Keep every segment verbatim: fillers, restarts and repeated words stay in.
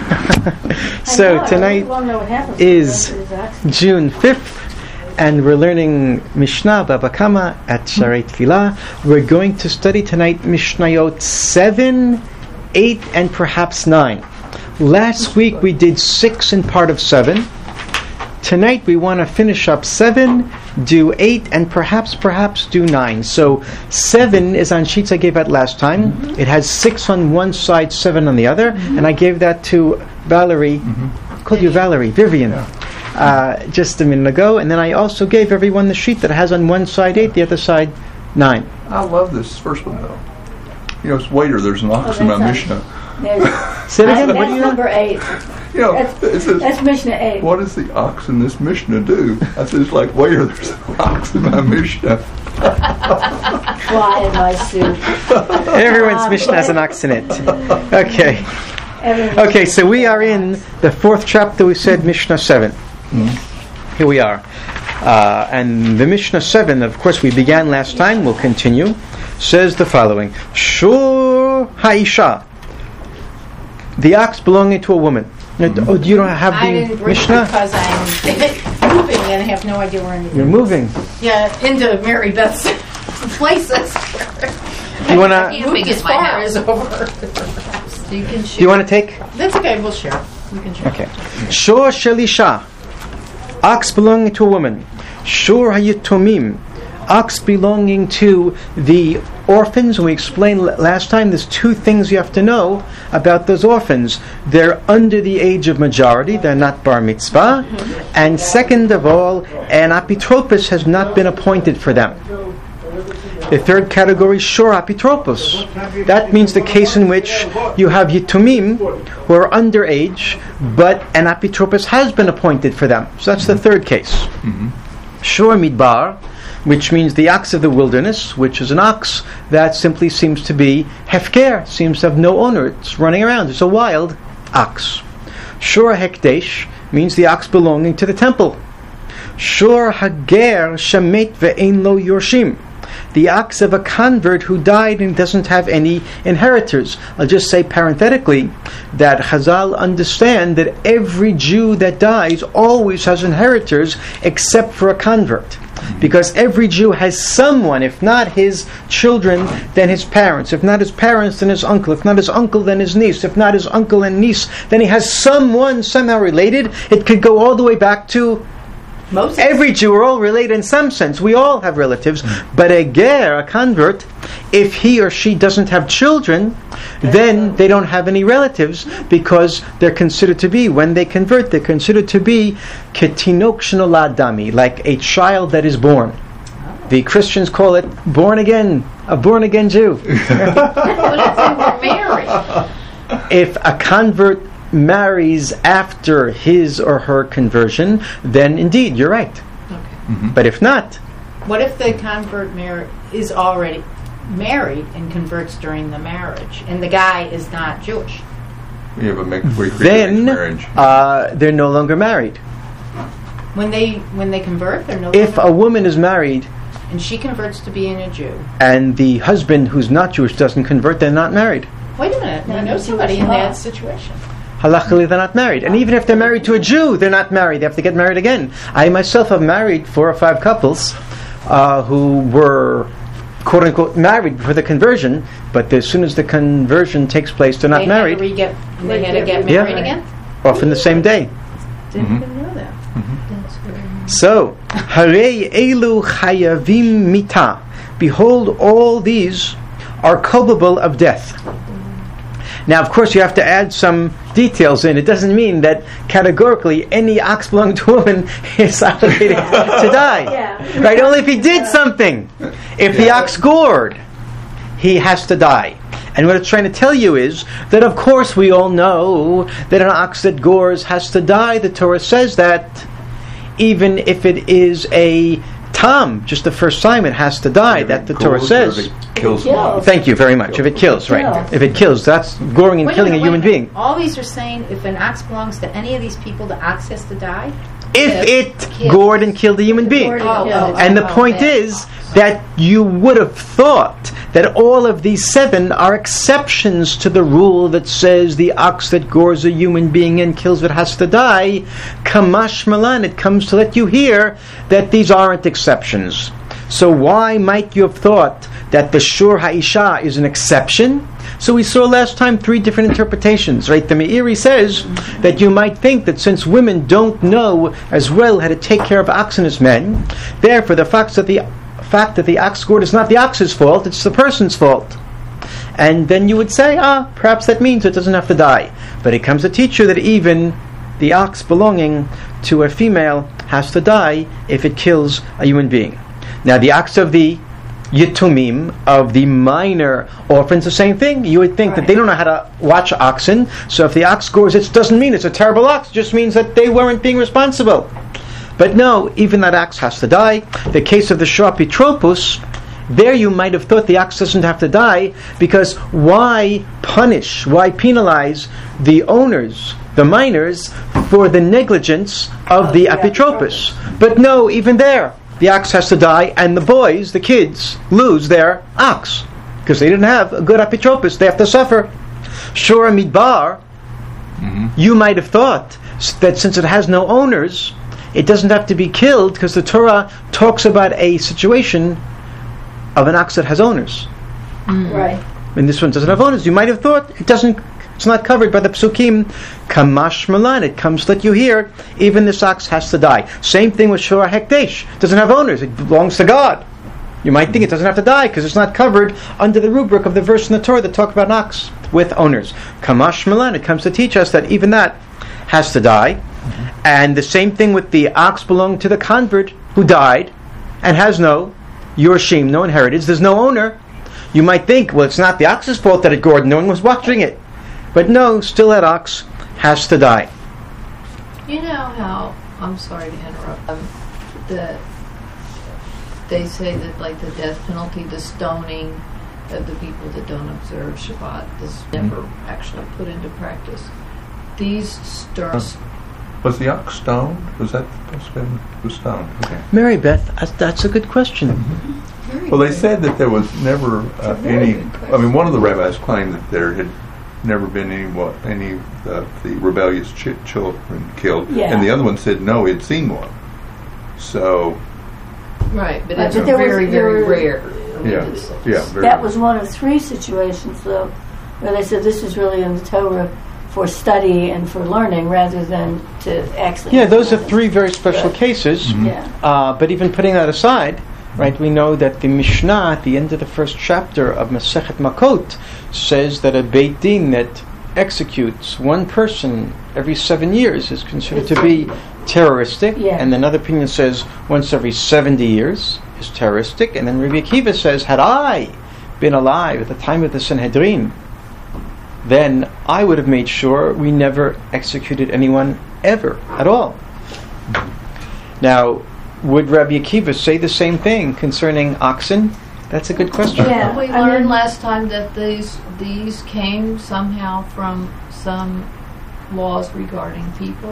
So tonight is June fifth, and we're learning Mishnah Baba Kama at Sharei Tefillah. We're going to study tonight Mishnayot seven, eight, and perhaps nine. Last week we did six and part of seven. Tonight we want to finish up seven, do eight, and perhaps, perhaps do nine. So seven is on sheets I gave out last time. Mm-hmm. It has six on one side, seven on the other, mm-hmm. and I gave that to Valerie. Mm-hmm. I called you Valerie, Vivian, uh, just a minute ago. And then I also gave everyone the sheet that has on one side eight, the other side nine. I love this first one though. You know, it's waiter. There's an ox in my Mishnah. Say it again. That's what do you number eight. You know, that's, it says, that's Mishnah eight. What does the ox in this Mishnah do? I said, it's like, waiter, there's an ox in my Mishnah. Fly in my soup. Everyone's um, Mishnah has an ox in it. Okay. Okay, so we are in the fourth chapter. We said Mishnah seven. Mm-hmm. Here we are. Uh, and the Mishnah seven, of course, we began last time. We'll continue. Says the following. Shur ha'isha. The ox belonging to a woman. Mm-hmm. Oh, you don't have the I didn't bring Mishnah? It because I'm moving and I have no idea where anything You're moving. Yeah, into Mary Beth's places. You want to? Moving as far as over. So you can share. Do you want to take? That's okay. We'll share. We can share. Okay. Shur shelisha. Ox belonging to a woman. Shur hayitomim. Ox belonging to the orphans. We explained l- last time there's two things you have to know about those orphans. They're under the age of majority. They're not bar mitzvah. Mm-hmm. And second of all, an apitropos has not been appointed for them. The third category, shur apitropos. That means the case in which you have yitumim who are underage, but an apitropos has been appointed for them. So that's the third case. Mm-hmm. Shur midbar, which means the ox of the wilderness, which is an ox that simply seems to be hefker, seems to have no owner. It's running around. It's a wild ox. Shur hekdesh means the ox belonging to the temple. Shur hager shemet ve'ein lo yorshim. The ox of a convert who died and doesn't have any inheritors. I'll just say parenthetically that Chazal understand that every Jew that dies always has inheritors except for a convert. Because every Jew has someone, if not his children, then his parents. If not his parents, then his uncle. If not his uncle, then his niece. If not his uncle and niece, then he has someone somehow related. It could go all the way back to Moses. Every Jew are all related in some sense. We all have relatives. Mm-hmm. But a ger, a convert, if he or she doesn't have children, then they don't have any relatives because they're considered to be, when they convert, they're considered to be ketinok shenolad dami, like a child that is born. Oh. The Christians call it born again, a born again Jew. What if they were married? If a convert marries after his or her conversion, then indeed, you're right. Okay. Mm-hmm. But if not... What if the convert mar- is already married and converts during the marriage, and the guy is not Jewish? Yeah, but make, we then marriage. Uh, they're no longer married. When they when they convert, they're no if longer a woman is married... And she converts to being a Jew. And the husband who's not Jewish doesn't convert, they're not married. Wait a minute. I know somebody in that situation. Halachically, they're not married. And even if they're married to a Jew, they're not married. They have to get married again. I myself have married four or five couples uh, who were, quote-unquote, married before the conversion, but as soon as the conversion takes place, they're not they married. Had to re-get, they had to get married yeah. again? Often the same day. Didn't mm-hmm. even know that. Mm-hmm. So, Harei elu chayavim mita. Behold, all these are culpable of death. Now, of course, you have to add some details in. It doesn't mean that categorically any ox belonging to a woman is obligated to die. Yeah. Right? Only if he did something. If the ox gored, he has to die. And what it's trying to tell you is that, of course, we all know that an ox that gores has to die. The Torah says that even if it is a tam, just the first time, it has to die. If that the Torah says. If it kills. kills. Thank you very much. If it kills, right. Kills. If it kills, that's goring and Wait killing a, minute, a human wait a minute. being. All these are saying if an ox belongs to any of these people, the ox has to die? if it Killed. gored and killed a human being. Gored Oh, oh, And the oh, point okay. is that you would have thought that all of these seven are exceptions to the rule that says the ox that gores a human being and kills it has to die. Kamash malan, it comes to let you hear that these aren't exceptions. So why might you have thought that the shur ha'isha is an exception? So we saw last time three different interpretations, right? The Meiri says that you might think that since women don't know as well how to take care of oxen as men, therefore the fact that the fact that the ox gored is not the ox's fault, it's the person's fault. And then you would say, ah, perhaps that means it doesn't have to die. But it comes to teach you that even the ox belonging to a female has to die if it kills a human being. Now the ox of the Yitumim, of the minor orphans, the same thing. You would think Right. that they don't know how to watch oxen, so if the ox gores, it doesn't mean it's a terrible ox, it just means that they weren't being responsible. But no, even that ox has to die. The case of the Shapitropus, there you might have thought the ox doesn't have to die, because why punish, why penalize the owners, the minors, for the negligence of the the Apitropus? But no, even there, the ox has to die, and the boys, the kids, lose their ox, because they didn't have a good Apitropus. They have to suffer. Shura Midbar, Mm-hmm. you might have thought that since it has no owners, it doesn't have to be killed, because the Torah talks about a situation of an ox that has owners. Right. And this one doesn't have owners. You might have thought it doesn't. It's not covered by the psukim. Kamash malan. It comes to let you hear. Even this ox has to die. Same thing with Shura Hekdesh. It doesn't have owners. It belongs to God. You might think it doesn't have to die because it's not covered under the rubric of the verse in the Torah that talk about an ox with owners. Kamash malan. It comes to teach us that even that has to die. And the same thing with the ox belonging to the convert who died and has no yorshim, no inheritance. There's no owner. You might think, well, it's not the ox's fault that it gored. No one was watching it. But no, still that ox has to die. You know how, I'm sorry to interrupt, um, the, they say that like the death penalty, the stoning of the people that don't observe Shabbat is never actually put into practice. These stars. Was the ox stoned? Was that supposed to be was stoned? Okay. Mary Beth, that's, that's a good question. Well, they said that there was never uh, any. I mean, one of the rabbis claimed that there had never been any what any of the, the rebellious ch- children killed, Yeah. and the other one said no, he'd seen one. So Right, but Right, it's but there was- very, there very were- rare. I mean, yeah, it's- yeah. Very That was one of three situations, though, where they said this is really in the Torah for study and for learning rather than to actually. Yeah, those are three very special cases. Yeah. Uh, but even putting that aside, right, we know that the Mishnah at the end of the first chapter of Masechet Makot says that a Beit Din that executes one person every seven years is considered to be terroristic. Yeah. And another opinion says once every seventy years is terroristic. And then Rabbi Akiva says, had I been alive at the time of the Sanhedrin, then I would have made sure we never executed anyone ever at all. Now, would Rabbi Akiva say the same thing concerning oxen? That's a good question. Yeah. We I learned mean- last time that these these came somehow from some laws regarding people.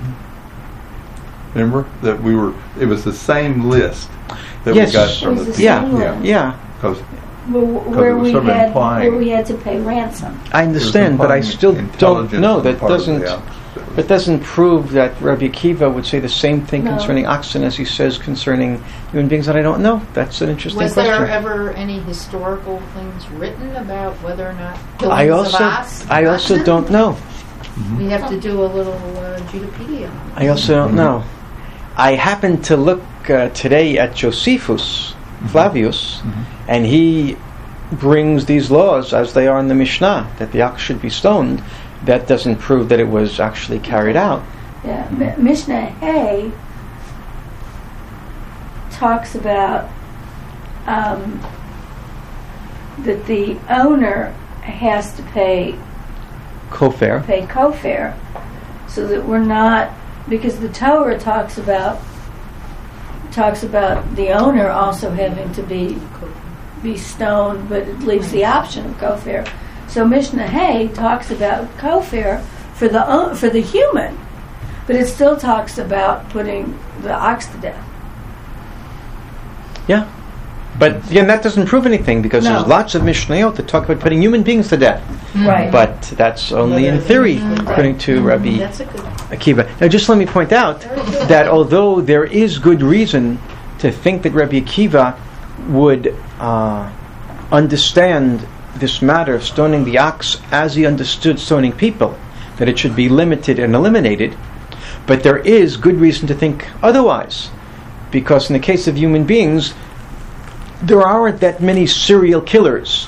Mm-hmm. Remember that we were. It was the same list that Yes. we got from It was the. the Yeah, same yeah. list. Yeah, Because Where, where it was we sort of had implying- where we had to pay ransom. I understand, but I still don't know. That doesn't But that doesn't prove that Rabbi Akiva would say the same thing No. concerning oxen as he says concerning human beings that I don't know. That's an interesting Was question. there ever any historical things written about whether or not I killings also of ox, I also oxen? don't know. We have to do a little uh, Judopedia. I also don't know. I happened to look uh, today at Josephus Flavius, and he brings these laws as they are in the Mishnah, that the ox should be stoned. That doesn't prove that it was actually carried out. Yeah, Mi- Mishnah Hay talks about um, that the owner has to pay Kofar. pay kofar, so that we're not, because the Torah talks about talks about the owner also having to be be stoned, but it leaves the option of kofar. So Mishnah Hay talks about kofar for the o- for the human, But it still talks about putting the ox to death. Yeah. But again, that doesn't prove anything because No. there's lots of Mishnayot that talk about putting human beings to death. Right. But that's only in theory, according to Rabbi That's a good Akiva. Now, just let me point out that although there is good reason to think that Rabbi Akiva would uh, understand this matter of stoning the ox as he understood stoning people, that it should be limited and eliminated, but there is good reason to think otherwise. Because in the case of human beings, there aren't that many serial killers.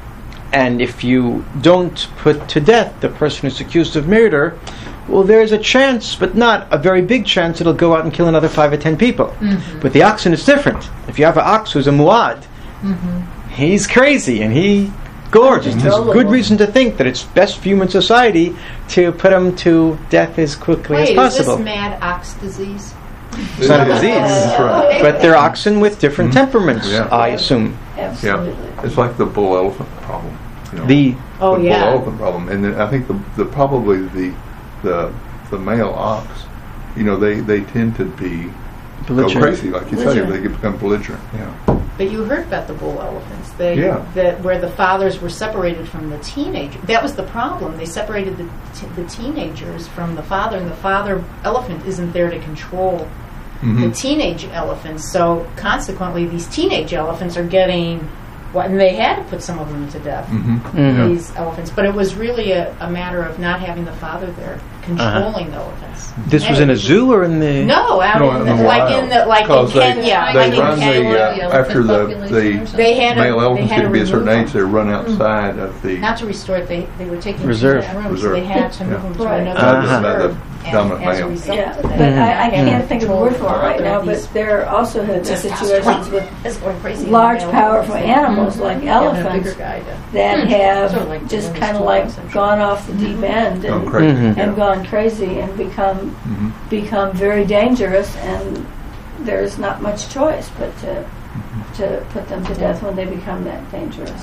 And if you don't put to death the person who's accused of murder, well, there's a chance, but not a very big chance, it'll go out and kill another five or ten people. Mm-hmm. But the oxen is different. If you have an ox who's a muad, Mm-hmm. he's crazy and he gorges. There's good reason to think that it's best for human society to put him to death as quickly Wait, as possible. is this mad ox disease? It's not a disease. That's right. But they're oxen with different temperaments, Yeah. I assume. Absolutely. Yeah, it's like the bull elephant problem. You know, The Oh the yeah. bull elephant problem, and then I think the, the probably the the the male ox, you know, they, they tend to be go belligerent. crazy, like you say, Belligerent. they get become belligerent. Yeah, But you heard about the bull elephants. They Yeah. that where the fathers were separated from the teenager. That was the problem. They separated the t- the teenagers from the father, and the father elephant isn't there to control Mhm. the teenage elephants. So consequently, these teenage elephants are getting what, and they had to put some of them to death. Mhm. Mhm. These elephants, but it was really a, a matter of not having the father there controlling the elephants. This was in a zoo or in the... No, out No, in, in the, the like wild. in the like in 'Cause they- Kenya, they like in run the, Kenya. uh, after the- the They had a, male they elephants had get to to be a certain remove age, them. they run outside of the. Not to restore it, they, they were taking Reserve. to that room, Reserve. so they had to move Yeah. them to Right. another Uh-huh. reserve. The dominant And as a male. result Yeah, of but that, I, I they had can't think of a word for it right now, these- but there also have been situations with It's going crazy. large, Male powerful elephants. animals like Yeah, and a elephants bigger guy to- that Sort of have like the just women's kind of two like elephants. gone off the deep end Gone and, crazy. Mhm. Yeah. and gone crazy and become Mhm. become very dangerous, and there's not much choice but to to put them to death when they become that dangerous.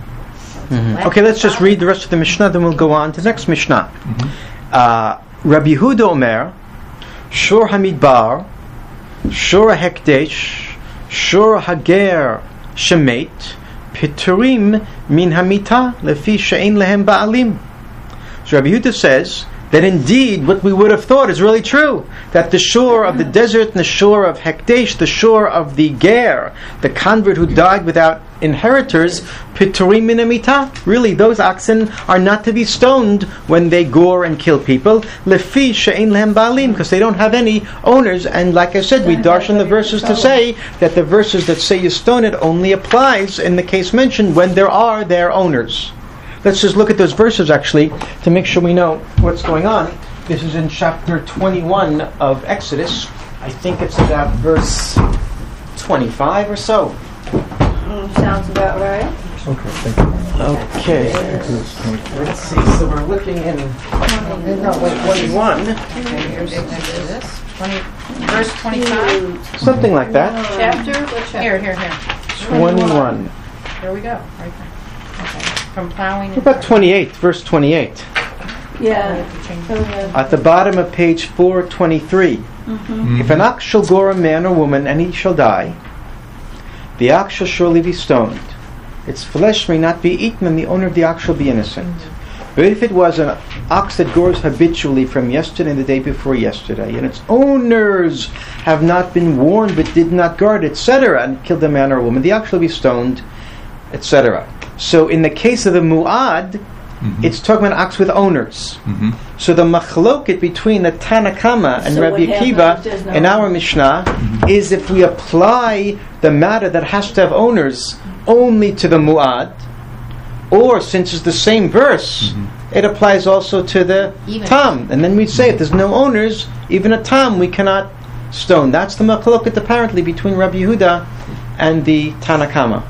Mhm. Okay, let's just read the rest of the Mishnah, then we'll go on to the next Mishnah. Uh, Rabbi Yehuda Omer, Shor Hamidbar, Shor HaHekdesh, Shor Hager Shemet, Piturim Min Hamita, Lefi She'ein Lehem Ba'alim. So Rabbi Yehuda says that indeed what we would have thought is really true, that the shore of the desert and the shore of Hekdesh, the shore of the Ger, the convert who died without inheritors, Piturim Min Hamita, really those oxen are not to be stoned when they gore and kill people, Lefi She'ein Lehem Ba'alim, because they don't have any owners, and like I said, we darshan the verses to say that the verses that say you stone it only applies in the case mentioned when there are their owners. Let's just look at those verses actually to make sure we know what's going on. This is in chapter twenty-one of Exodus. I think it's about verse twenty-five or so. Mm, sounds about right. Okay, thank you. Okay. Let's see. So we're looking in no, wait, twenty-one, Here's this. twenty, verse twenty-five. something like that. Chapter? What chapter? Here, here, here. twenty-one. Here we go. Right there. Okay. From plowing. What about twenty-eight? Verse twenty-eight. Yeah. At the bottom of page four twenty-three. If an ox shall gore a man or woman and he shall die, the ox shall surely be stoned. Its flesh may not be eaten, and the owner of the ox shall be innocent. But if it was an ox that gores habitually from yesterday and the day before yesterday, and its owners have not been warned but did not guard, et cetera, and killed a man or a woman, the ox shall be stoned, et cetera. So in the case of the mu'ad, Mhm. it's talking about an ox with owners. Mhm. So the machloket between the Tanakama and So Rabbi what happens Akiva if there's no in our owner? Mishnah is if we apply the matter that has to have owners only to the mu'ad, or since it's the same verse, it applies also to the Even. tam. And then we'd say if there's no owners, even a tam we cannot stone. That's the machloket apparently between Rabbi Yehuda and the Tanakama.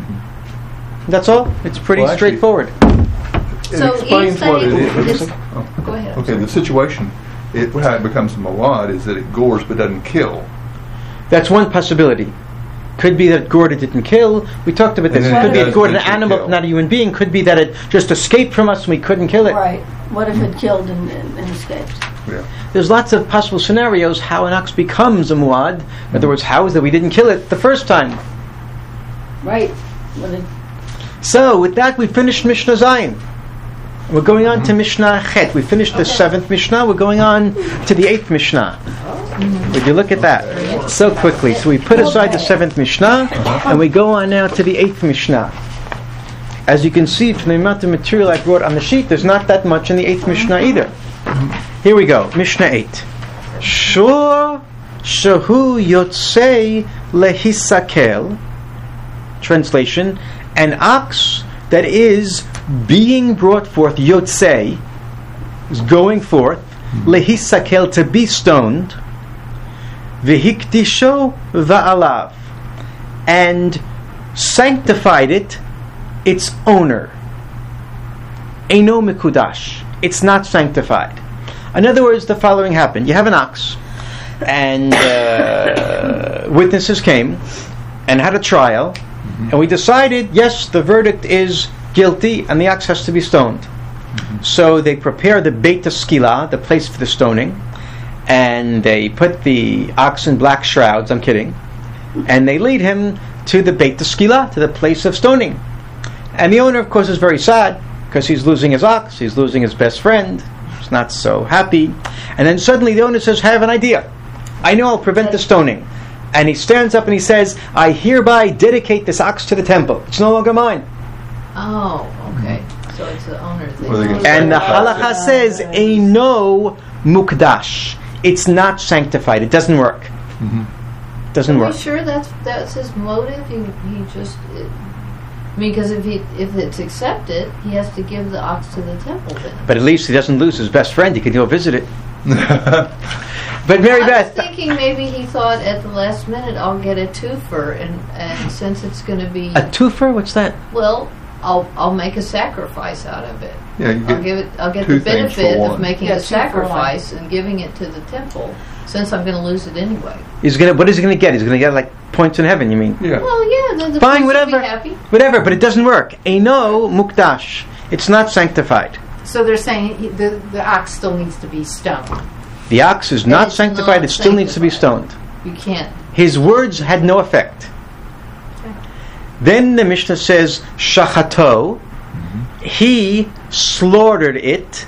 That's all. It's pretty Well, actually- straightforward. It So explains each what it side is. is- Oh. Go ahead. Okay, the situation, it, how it becomes a mawad is that it gores but doesn't kill. That's one possibility. Could be that it gored it didn't kill. We talked about this. And It then could it be it does gored an eventually animal, kill. not a human being. Could be that it just escaped from us and we couldn't kill it. Right. What if it killed and, and, and escaped? Yeah. There's lots of possible scenarios how an ox becomes a muad. In other words, how is that we didn't kill it the first time? Right. When it, So, with that, we finished Mishnah Zayin. We're going on to Mishnah Chet. We finished the Okay. seventh Mishnah. We're going on to the eighth Mishnah. Would you look at that so quickly? So we put aside the seventh Mishnah, and we go on now to the eighth Mishnah. As you can see from the amount of material I brought on the sheet, there's not that much in the eighth Mishnah either. Here we go, Mishnah eight. Shur shahu yotzei lehisakel. Translation: an ox that is being brought forth, yotzei, is going forth, lehisakel, to be stoned, v'hikdisho va'alav, and sanctified it, its owner. Eino mikudash. It's not sanctified. In other words, the following happened. You have an ox, and uh, witnesses came and had a trial, mm-hmm. and we decided, yes, the verdict is guilty, and the ox has to be stoned. Mm-hmm. So they prepare the Beit Skila, the place for the stoning, and they put the ox in black shrouds, I'm kidding, and they lead him to the Beit Skila, to the place of stoning. And the owner, of course, is very sad, because he's losing his ox, he's losing his best friend, he's not so happy. And then suddenly the owner says, I have an idea. I know I'll prevent the stoning. And he stands up and he says, I hereby dedicate this ox to the temple. It's no longer mine. Oh, okay. So it's the owner thing. Well, they can And the sacrifice halacha it. says, Eino mukdash. It's not sanctified. It doesn't work. Mm-hmm. Doesn't Are work. you sure that's that's his motive? He he just. It, I mean, because if he if it's accepted, he has to give the ox to the temple then. But at least he doesn't lose his best friend. He can go visit it. But Mary I Beth, was thinking maybe he thought at the last minute I'll get a twofer, and and since it's going to be a twofer? What's that? well, I'll I'll make a sacrifice out of it. Yeah, you I'll get give it. I'll get two the things for benefit one. of making Yeah, a two for one. sacrifice and giving it to the temple, since I'm going to lose it anyway. He's gonna. What is he gonna get? He's gonna get like points in heaven. You mean? Yeah. Well, yeah, then the Fine, priest will whatever. be happy. Whatever. But it doesn't work. Eino mukdash. It's not sanctified. So they're saying he, the the ox still needs to be stoned. The ox is not It's sanctified. not It still needs to be sanctified. stoned. You can't. His words had no effect. Then the Mishnah says, Shachato, he slaughtered it,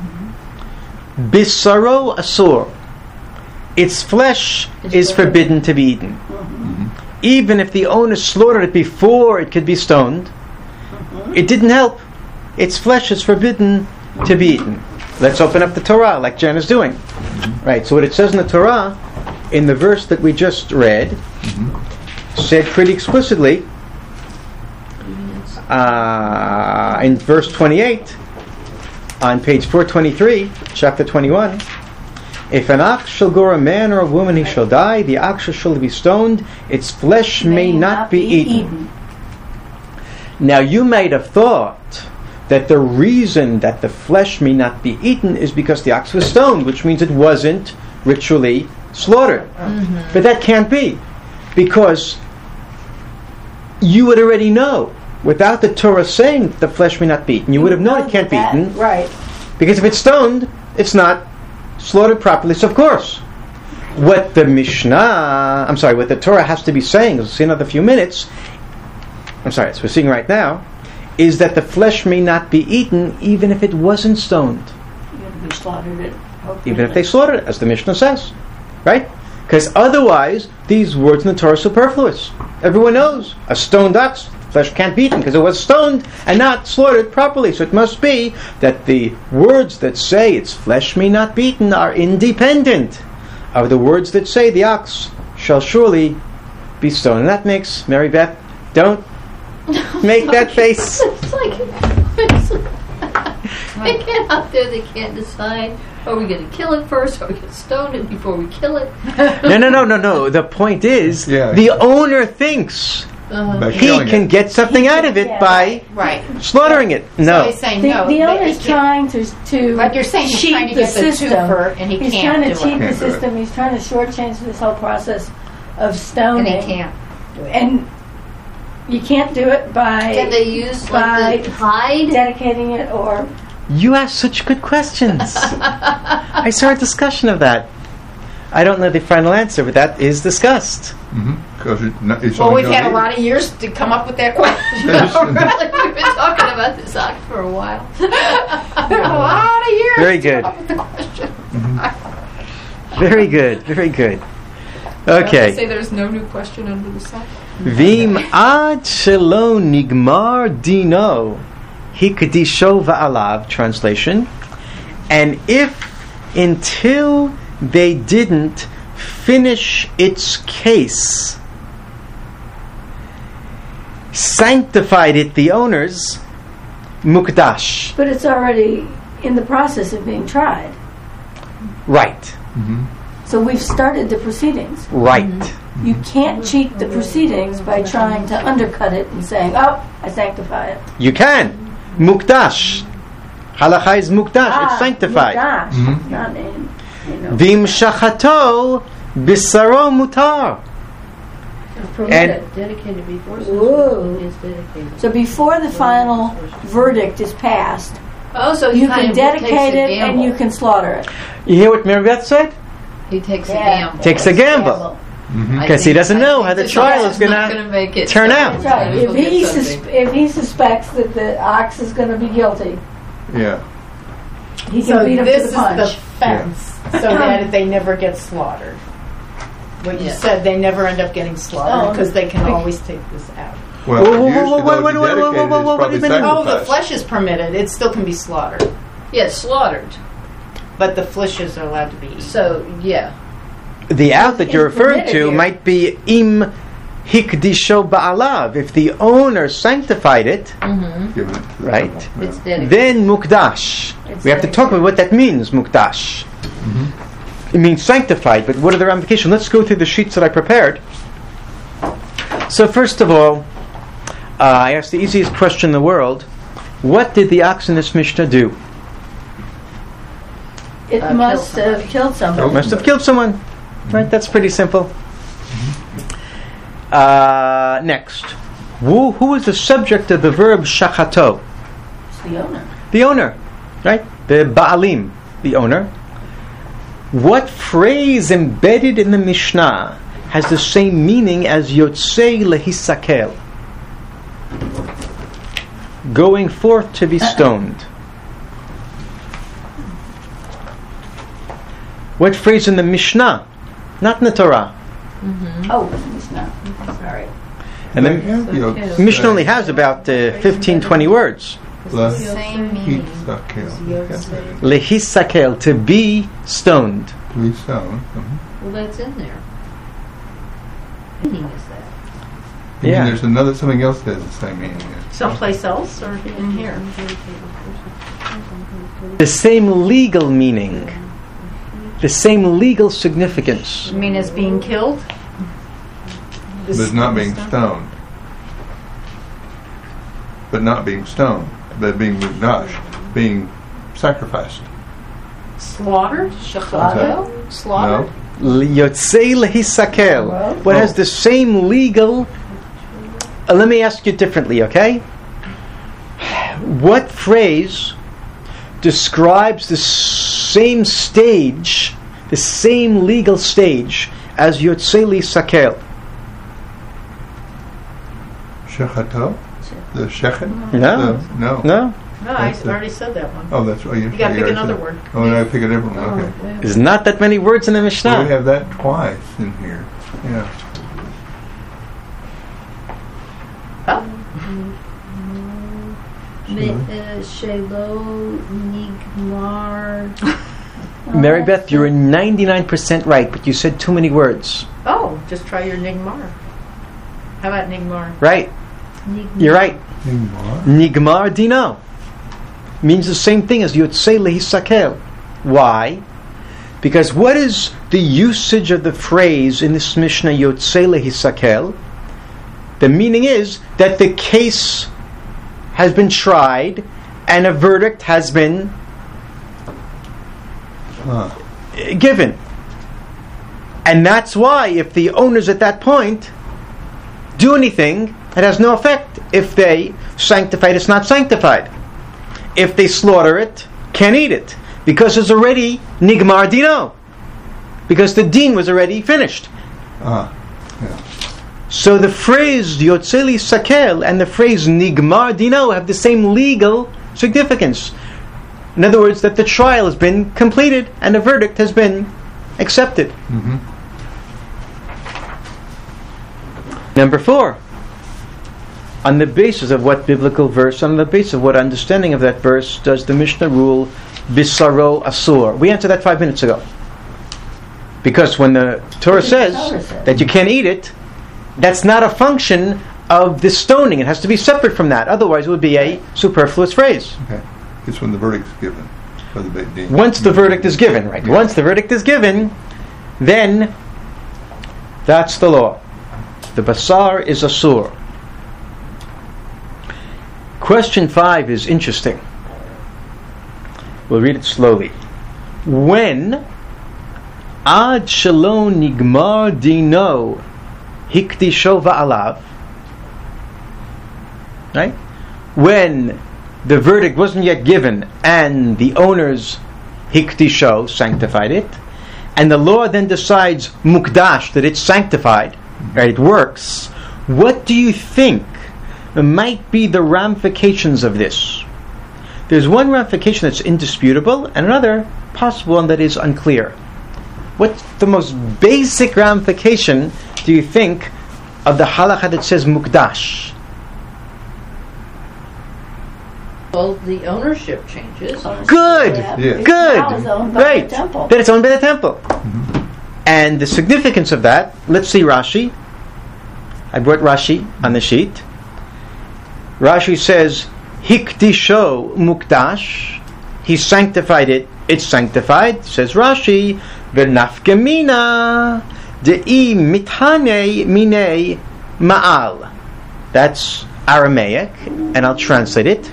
Bisaro asur. Its flesh It's is forbidden. forbidden to be eaten. Even if the owner slaughtered it before it could be stoned, it didn't help. Its flesh is forbidden to be eaten. Let's open up the Torah, like Jan is doing. Right, so what it says in the Torah, in the verse that we just read, said pretty explicitly, uh, in verse twenty-eight, on page four twenty-three, chapter twenty-one, if an ox shall gore a man or a woman, he shall die. The ox shall be stoned. Its flesh may, not be eaten. Now you might have thought that the reason that the flesh may not be eaten is because the ox was stoned, which means it wasn't ritually slaughtered. Mm-hmm. But that can't be, because you would already know, without the Torah saying the flesh may not be eaten, you, would have known it can't be that, eaten, Right. because if it's stoned, it's not slaughtered properly. So of course, what the Mishnah, I'm sorry, what the Torah has to be saying, as we'll see in another few minutes, I'm sorry, as we're seeing right now, is that the flesh may not be eaten even if it wasn't stoned. Even if we slaughtered it. Even if they slaughtered it, as the Mishnah says. Right? Because otherwise, these words in the Torah are superfluous. Everyone knows a stoned ox, flesh can't be eaten because it was stoned and not slaughtered properly. So it must be that the words that say its flesh may not be eaten are independent of the words that say the ox shall surely be stoned. And that makes, Mary Beth, don't make that face. It's like they get out there. They can't decide. Are we going to kill it first? Are we going to stone it before we kill it? No, no, no, no, no. The point is, Yeah. the owner thinks Uh, By he killing can it. get something He out can- of it yeah, by Right. slaughtering it. So No. he's saying The, no. the that owner's he can't- trying to to But you're saying he's cheat trying to the get the system. twofer, and he he's can't trying do to cheat it. the Can't do it. system. He's trying to shortchange this whole process of stoning. And he can't. do it. And you can't do it by Can they use by like the hide? dedicating it or You ask such good questions. I saw a discussion of that. I don't know the final answer, but that is discussed. Because it, no- it's Well, only we've had a gonna lot of years to come up with that question. Really, we've been talking about this ox for a while. a lot of years Very to good. come up with the question. Very good, very good. Say Okay. there's no new question under the sun. Vim ad shelo nigmar dino hikdisho va'alav. Translation. And if until they didn't finish its case, sanctified it, the owners, mukdash. but it's already in the process of being tried. Right, So we've started the proceedings. right. You can't cheat the proceedings by trying to undercut it and saying, "Oh, I sanctify it." You can. Mukdash. Halacha is mukdash. Ah, it's sanctified. Gosh, Mhm. not in. You know. Vim shachato bisaro mutar. Permitted, dedicated before Whoa. is dedicated. So before the final verdict is passed, Oh, so you he kind can of dedicate takes a it and gamble. you can slaughter it. You hear what Mary Beth said? He takes Yeah. a gamble. Takes a gamble. I Because he think- doesn't I know think how the this trial ox is gonna not gonna make it, turn so out. it's That's right. might as If well he, get sus- something. if he suspects that the ox is going to be guilty, Yeah. he can So beat him this to the is punch. the fence, so that they never get slaughtered. What you Yeah. said, they never end up getting Oh. slaughtered because they can always take this out. Well, Whoa, whoa, whoa, usually whoa, though, whoa, if whoa, you whoa, whoa, dedicate it, whoa, it's whoa, probably wait a minute. Oh, the sacrificed. flesh is permitted. It still can be slaughtered, Yeah, slaughtered. but the fleshes are allowed to be eaten. So, yeah. The out that you're It's referring permitted to here. might be im hikdisho ba'alav. If the owner sanctified it, Mm-hmm. Given it to the Right. temple, It's yeah. dedicated. then mukdash. It's We have to talk about what that means, mukdash. It means sanctified, but what are the ramifications? Let's go through the sheets that I prepared. So first of all, uh, I asked the easiest question in the world. What did the ox in this Mishnah do? It Uh, must kill have killed somebody. Must have killed someone. Right, that's pretty simple. Uh, next. Who, who is the subject of the verb shachato? It's the owner. The owner. Right? The ba'alim, the owner. What phrase embedded in the Mishnah has the same meaning as yotzei lehisakel? Going forth to be stoned. What phrase in the Mishnah? Not in the Torah. Oh, it's not. Sorry. And They the have, you know, okay. Mishnah only has about uh, fifteen, twenty words. the Same heat meaning. stuck here. Lehisakel, to be stoned. We stone. Mhm. Well, that's in there. Meaning is that? And Yeah. there's another something else that has the same meaning. Someplace else or in here? The same legal meaning. The same legal significance. You mean as being killed? But it's not being stoned. But not being stoned. But being mugdash. Being sacrificed. Slaughtered? Shachato? Slaughtered? No? Yotzei lehisakel. What has the same legal... Uh, let me ask you differently, okay? What phrase describes the same stage, the same legal stage, as Yotzei lehisakel? Shechato? The shechet? No. The, no. No? No, I That's it. already said that one. Oh, that's right. You gotta pick already another said- word. Oh, no, I pick a different one. Okay. There's not that many words in the Well, we Mishnah. have that twice in here. Yeah. Oh, Shelo Nigmar. Mary Beth, you're ninety-nine percent right, but you said too many words. oh, just try your Nigmar. How about Nigmar? Right? You're right. Nigmar. Nigmar dino means the same thing as Yotzei lehisakel. Why? Because what is the usage of the phrase in this Mishnah Yotzei lehisakel? The meaning is that the case has been tried and a verdict has been Huh. given. And that's why if the owners at that point do anything, it has no effect. If they sanctify it, it's not sanctified. If they slaughter it, can't eat it. Because it's already nigmar dino. Because the din was already finished. Uh, yeah. So the phrase Yotzeli Sakel and the phrase Nigmar Dino have the same legal significance. In other words, that the trial has been completed and the verdict has been accepted. Mm-hmm. Number four. On the basis of what biblical verse, on the basis of what understanding of that verse, does the Mishnah rule Bisaro Asur? We answered that five minutes ago. Because when the Torah says that you can't eat it, that's not a function of the stoning. It has to be separate from that. Otherwise, it would be a superfluous phrase. Okay. It's when the verdict is given by the Beit Din. Once the verdict is given, right? Yeah. Once the verdict is given, then that's the law. The basar is asur. Question five is interesting. We'll read it slowly. When ad shalom nigmar dino hikdisho va'alav, right? When the verdict wasn't yet given and the owners hikdisho sanctified it, and the law then decides mukdash, that it's sanctified, right? It works. What do you think might be the ramifications of this? There's one ramification that's indisputable and another possible one that is unclear. What's the most basic ramification, do you think, of the halakha that says mukdash? Well, the ownership changes. Good! Yeah. Yeah. Good! Now it's owned by Right! the temple. That it's owned by the temple. And the significance of that, let's see Rashi. I brought Rashi on the sheet. Rashi says, Hikdisho mukdash. He sanctified it, it's sanctified. Says Rashi, V'nafkamina de'i mithane mine ma'al. That's Aramaic, and I'll translate it.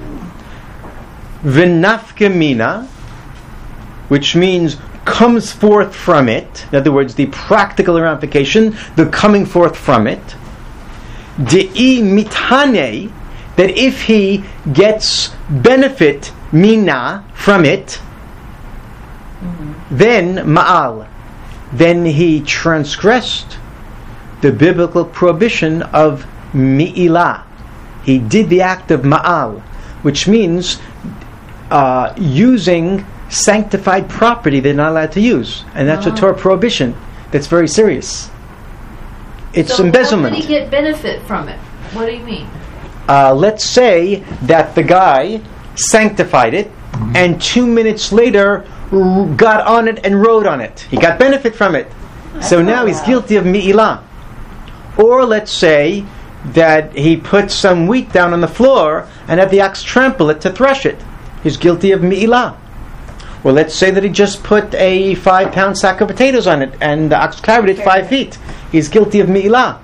V'nafkamina, which means comes forth from it. In other words, the practical ramification, the coming forth from it. De'i mithane, that if he gets benefit mina from it, mm-hmm. then ma'al, then he transgressed the biblical prohibition of mi'ilah. He did the act of ma'al, which means uh, using sanctified property they're not allowed to use, and that's Oh. a Torah prohibition. That's very serious. It's So embezzlement. how did he get benefit from it? What do you mean? Uh, let's say that the guy sanctified it, mm-hmm. and two minutes later r- got on it and rode on it. He got benefit from it. So now he's guilty of mi'ilah. Or let's say that he put some wheat down on the floor and had the ox trample it to thresh it. He's guilty of mi'ilah. Or let's say that he just put a five-pound sack of potatoes on it and the ox carried it five feet. He's guilty of mi'ilah.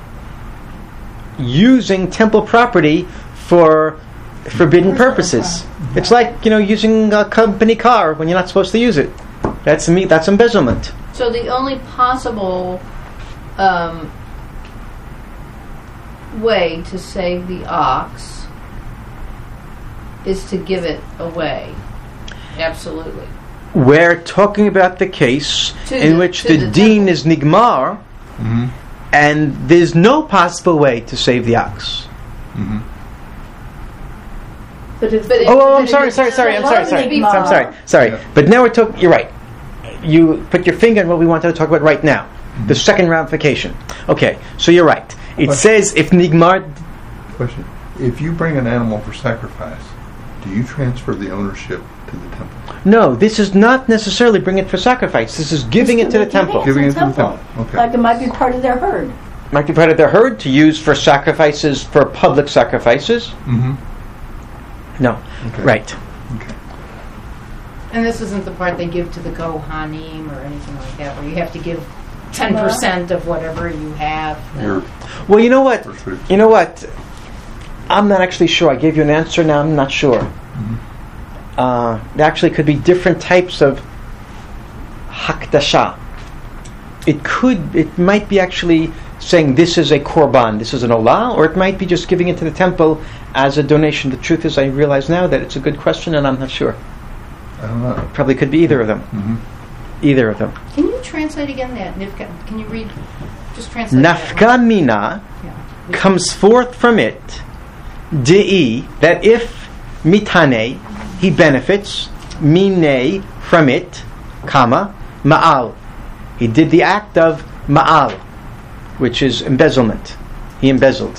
Using temple property for forbidden purposes. It's like, you know, using a company car when you're not supposed to use it. That's me. That's embezzlement. So the only possible um, way to save the ox is to give it away. Absolutely. We're talking about the case To in the- which to the, the deen temple. is nigmar, Mm-hmm. and there's no possible way to save the ox. Mm-hmm. But if But it- Oh, oh, but I'm it sorry, is sorry, sorry, I'm sorry, sorry, Nigmar. I'm sorry, sorry. Yeah. But now we're talking. You're right. You put your finger on what we wanted to talk about right now. The second ramification. Okay, so you're right. It What? says if nigmar. Question: if you bring an animal for sacrifice, do you transfer the ownership to the temple? No, this is not necessarily bring it for sacrifice. This is giving it to the temple. Giving it to the temple. temple. Okay. Like it might be part of their herd. Might be part of their herd to use for sacrifices, for public sacrifices. Mm-hmm. No, Okay. right. Okay. And this isn't the part they give to the Kohanim or anything like that, where you have to give ten percent of whatever you have. Your Well, you know what? first fruits. You know what? I'm not actually sure. I gave you an answer. Now I'm not sure. Mhm. Uh, there actually could be different types of hakdasha. It could. It might be actually saying this is a korban, this is an olah, or it might be just giving it to the temple as a donation. The truth is, I realize now that it's a good question, and I'm not sure. I don't know. Probably could be either of them. Mm-hmm. Either of them. Can you translate again that nifka? Can you read? Just translate. that Nafka mina one. Yeah. comes forth from it, dei, that if mitane, he benefits, mine, from it, comma, ma'al. He did the act of ma'al, which is embezzlement. He embezzled.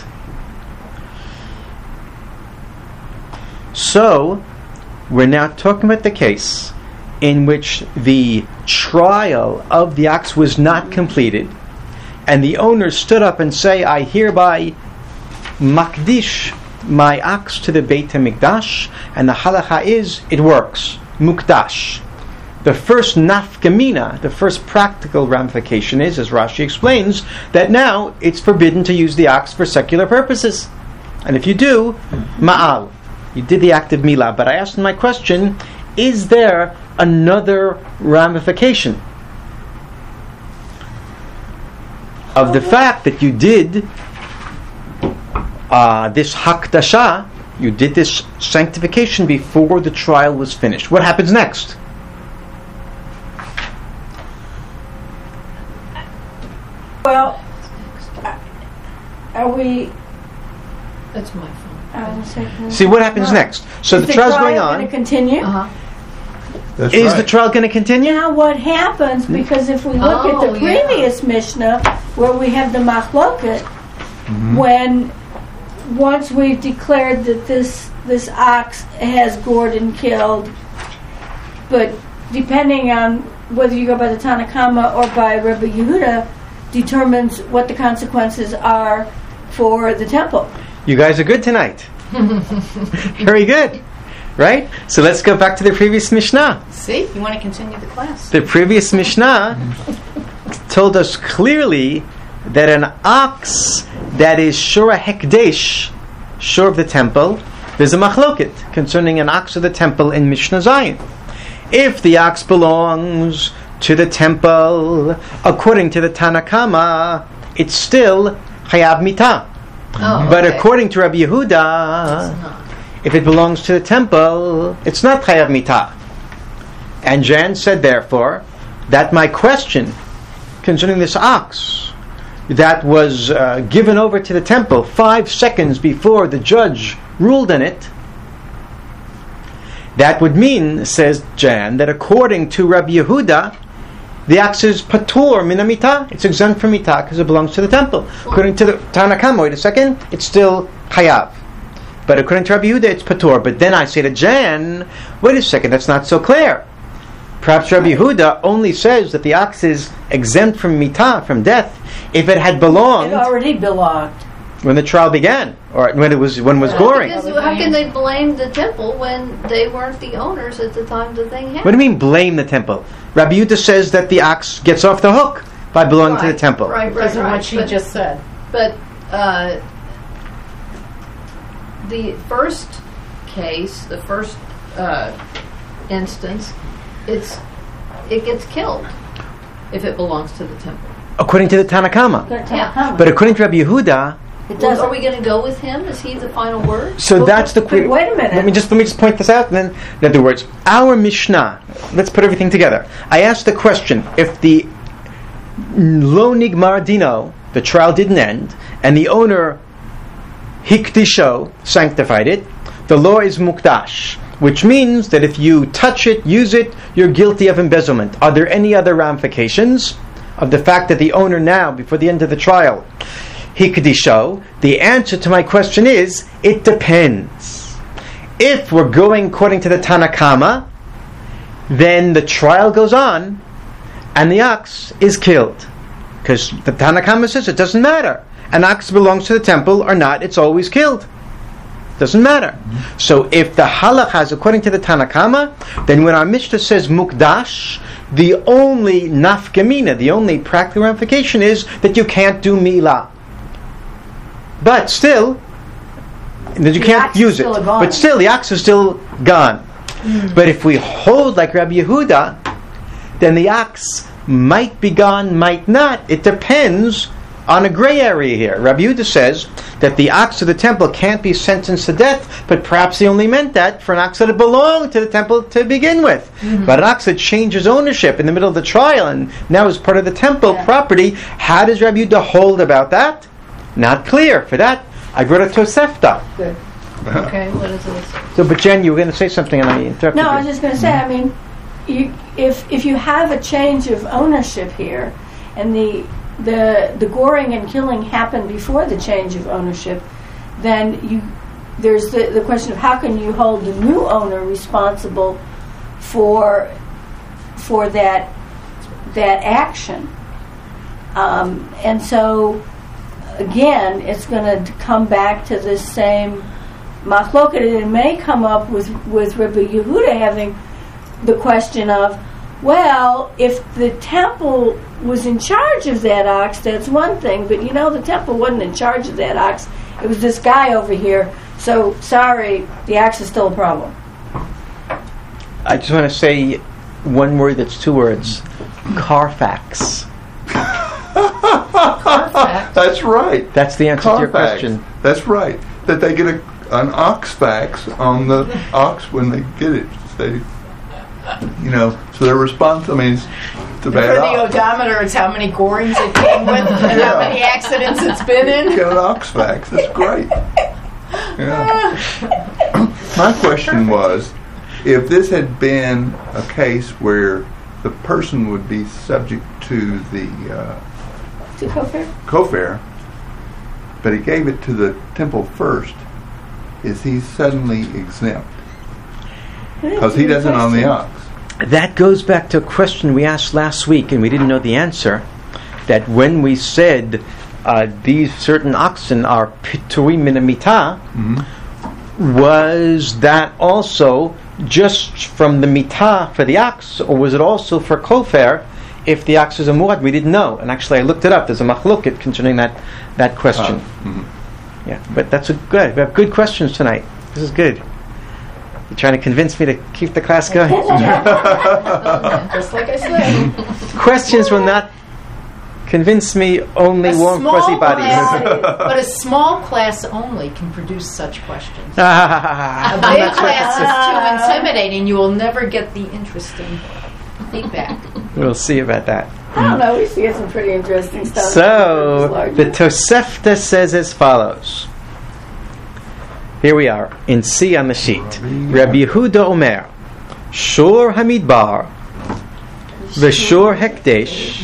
So, we're now talking about the case in which the trial of the ox was not completed, and the owner stood up and say, I hereby makdish my ox to the Beit HaMikdash, and the halacha is, it works, mukdash. The first nafkamina, the first practical ramification is, as Rashi explains, that now it's forbidden to use the ox for secular purposes. And if you do, ma'al, you did the act of milah. But I asked in my question, is there another ramification of the fact that you did uh, this hakdasha, you did this sanctification before the trial was finished? What happens next? Well, are we? That's my phone. Uh, See, what happens next? So the trial's going on. Going to continue. Uh-huh. That's Is right. the trial going to continue? Now, what happens? Because if we look Oh, at the yeah. previous Mishnah, where we have the machloket, when once we've declared that this this ox has gored and killed, but depending on whether you go by the Tanakama or by Rabbi Yehuda, determines what the consequences are for the temple. You guys are good tonight. Very good. Right? So let's go back to the previous Mishnah. See, you want to continue the class? The previous Mishnah told us clearly that an ox that is shura hekdesh, shur of the temple, there's a machloket concerning an ox of the temple in Mishnah Zayin. If the ox belongs to the temple, according to the Tanakama, it's still chayav mitah. Oh, But okay. according to Rabbi It's Yehuda, not. if it belongs to the temple, it's not chayav mitah. And Jan said, therefore, that my question concerning this ox that was uh, given over to the temple five seconds before the judge ruled on it, that would mean, says Jan, that according to Rabbi Yehuda, the ox is patur min hamitah. It's exempt from mitah because it belongs to the temple. According to the Tanakama, wait a second, it's still chayav. But according to Rabbi Yehuda, it's patur. But then I say to Jan, wait a second, that's not so clear. Perhaps Rabbi Yehuda only says that the ox is exempt from mitah, from death, if it had belonged It already belonged. when the trial began, or when it was when it was Well, goring. because how can they blame the temple when they weren't the owners at the time the thing happened? What do you mean blame the temple? Rabbi Yehuda says that the ox gets off the hook by belonging to the Right, temple. Right, right, Because of right. what she But- just said. But uh, the first case, the first uh, instance, it's it gets killed if it belongs to the temple. According to the Tanakama. Yeah. But according to Rabbi Yehuda, It Well, doesn't. are we going to go with him? Is he the final word? so Well, that's the but que- wait a minute. Let me just let me just point this out. And then, in other words, our Mishnah. Let's put everything together. I asked the question: if the lo nigmar dino, the trial didn't end, and the owner hikdisho sanctified it, the law is mukdash, which means that if you touch it, use it, you're guilty of embezzlement. Are there any other ramifications of the fact that the owner now, before the end of the trial, hikdisho? The answer to my question is, it depends. If we're going according to the Tanakama, then the trial goes on, and the ox is killed. Because the Tanakama says it doesn't matter. An ox belongs to the temple or not, it's always killed. Doesn't matter. Mm-hmm. So if the halacha is according to the Tanakama, then when our Mishnah says mukdash, the only nafkamina, the only practical ramification is that you can't do milah. But still, that you The can't ox is use it. still gone. But still, the ox is still gone. Mm. But if we hold like Rabbi Yehuda, then the ox might be gone, might not. It depends on a gray area here. Rabbi Yehuda says that the ox of the temple can't be sentenced to death, but perhaps he only meant that for an ox that belonged to the temple to begin with. Mm-hmm. But an ox that changes ownership in the middle of the trial and now is part of the temple yeah. property, how does Rabbi Yehuda hold about that? Not clear. For that, I brought a Tosefta. Good. Okay, what is this? So, but Jen, you were going to say something and I interrupted No, you. I was just going to say, I mean, you, if if you have a change of ownership here, and the the the goring and killing happened before the change of ownership, then you there's the, the question of how can you hold the new owner responsible for for that that action, um, and so again, it's going to come back to this same machloket. It may come up with with Rabbi Yehuda having the question of, well, if the temple was in charge of that ox, that's one thing, but you know the temple wasn't in charge of that ox. It was this guy over here. So, sorry, the ox is still a problem. I just want to say one word that's two words. Carfax. Carfax. That's right. That's the answer Carfax. to your question. That's right. That they get a, an ox fax on the ox when they get it. They, you know, so their response, I mean, it's, it's a For bad the ox. odometer, it's how many gorings it came with and how many accidents it's been in. Get an ox fax. That's great. Yeah. My question was, if this had been a case where the person would be subject to the uh, To Kofar? kofar, but he gave it to the temple first, is he suddenly exempt? Because he doesn't own the ox. That goes back to a question we asked last week and we didn't know the answer. That when we said uh, these certain oxen are piturim min mitah, Mm-hmm. was that also just from the mitah for the ox, or was it also for kofar if the ox is a muad? We didn't know, and actually I looked it up. There's a machloket concerning that that question. Uh, mm-hmm. Yeah, but that's a good. We have good questions tonight. This is good. You trying to convince me to keep the class going? Just like I said. Questions will not convince me. Only A warm, small fuzzy bodies. class, but a small class only can produce such questions. A Ah, big class is too intimidating. You will never get the interesting feedback. we'll see about that. I don't know, we used to get some pretty interesting stuff. So, the Tosefta says as follows. Here we are, in C on the sheet. Rabbi Yehuda Omer, Shor Hamidbar, V'shor Hekdesh,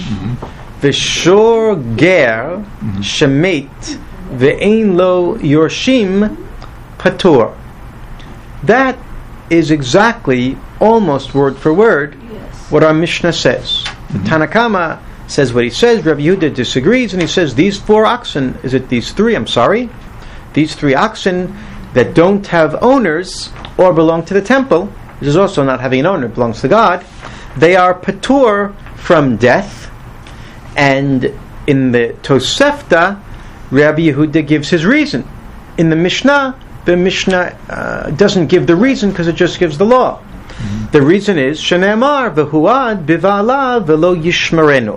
V'shor Ger, Shemet, V'ein lo Yorshim, Patur. That is exactly, almost word for word, Yes. what our Mishnah says. The Tanakama says what he says. Rabbi Yehuda disagrees, and he says these four oxen, is it these three, I'm sorry, these three oxen that don't have owners or belong to the temple, which is also not having an owner, belongs to God, they are patur from death. And in the Tosefta, Rabbi Yehuda gives his reason. In the Mishnah, the Mishnah uh, doesn't give the reason because it just gives the law. Mm-hmm. The reason is Shene'emar v'huad biva'ala v'lo yishmerenu.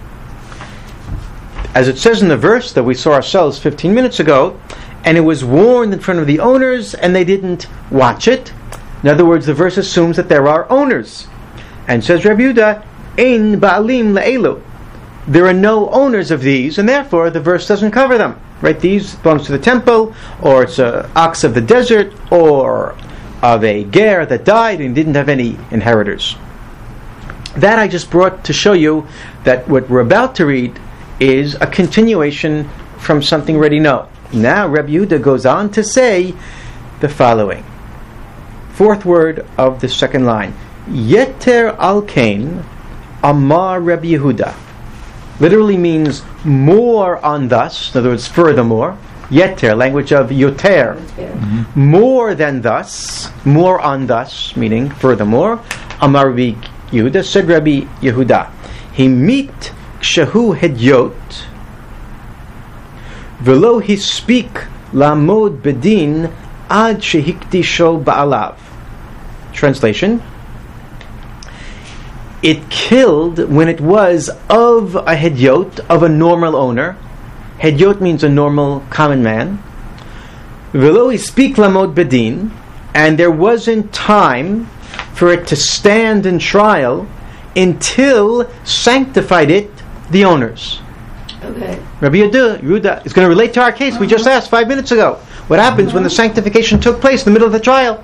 As it says in the verse that we saw ourselves fifteen minutes ago, and it was warned in front of the owners and they didn't watch it. In other words, the verse assumes that there are owners. And says Rabbi Yehuda, Ein ba'alim le'elu. There are no owners of these, and therefore the verse doesn't cover them. Right? These belongs to the temple, or it's an ox of the desert, or of a ger that died and didn't have any inheritors. That I just brought to show you that what we're about to read is a continuation from something we already know. Now Rabbi Yehuda goes on to say the following. Fourth word of the second line. Yeter al kain amar Rabbi Yehuda. Literally means more on thus, in other words, furthermore. Yeter, language of yoter. Mm-hmm. More than thus, more on thus, meaning furthermore. Amar Rabbi Yehuda, said Rabbi Yehuda, he meet kshahu hedyot, velo he speak lamod bedin ad shehikdisho ba'alav. Translation: it killed when it was of a hedyot, of a normal owner, Hedyot means a normal, common man. V'lo hispik lamod bedin, and there wasn't time for it to stand in trial until sanctified it the owners. Okay. Rabbi Yehuda, Yehuda is going to relate to our case we just asked five minutes ago. What happens when the sanctification took place in the middle of the trial?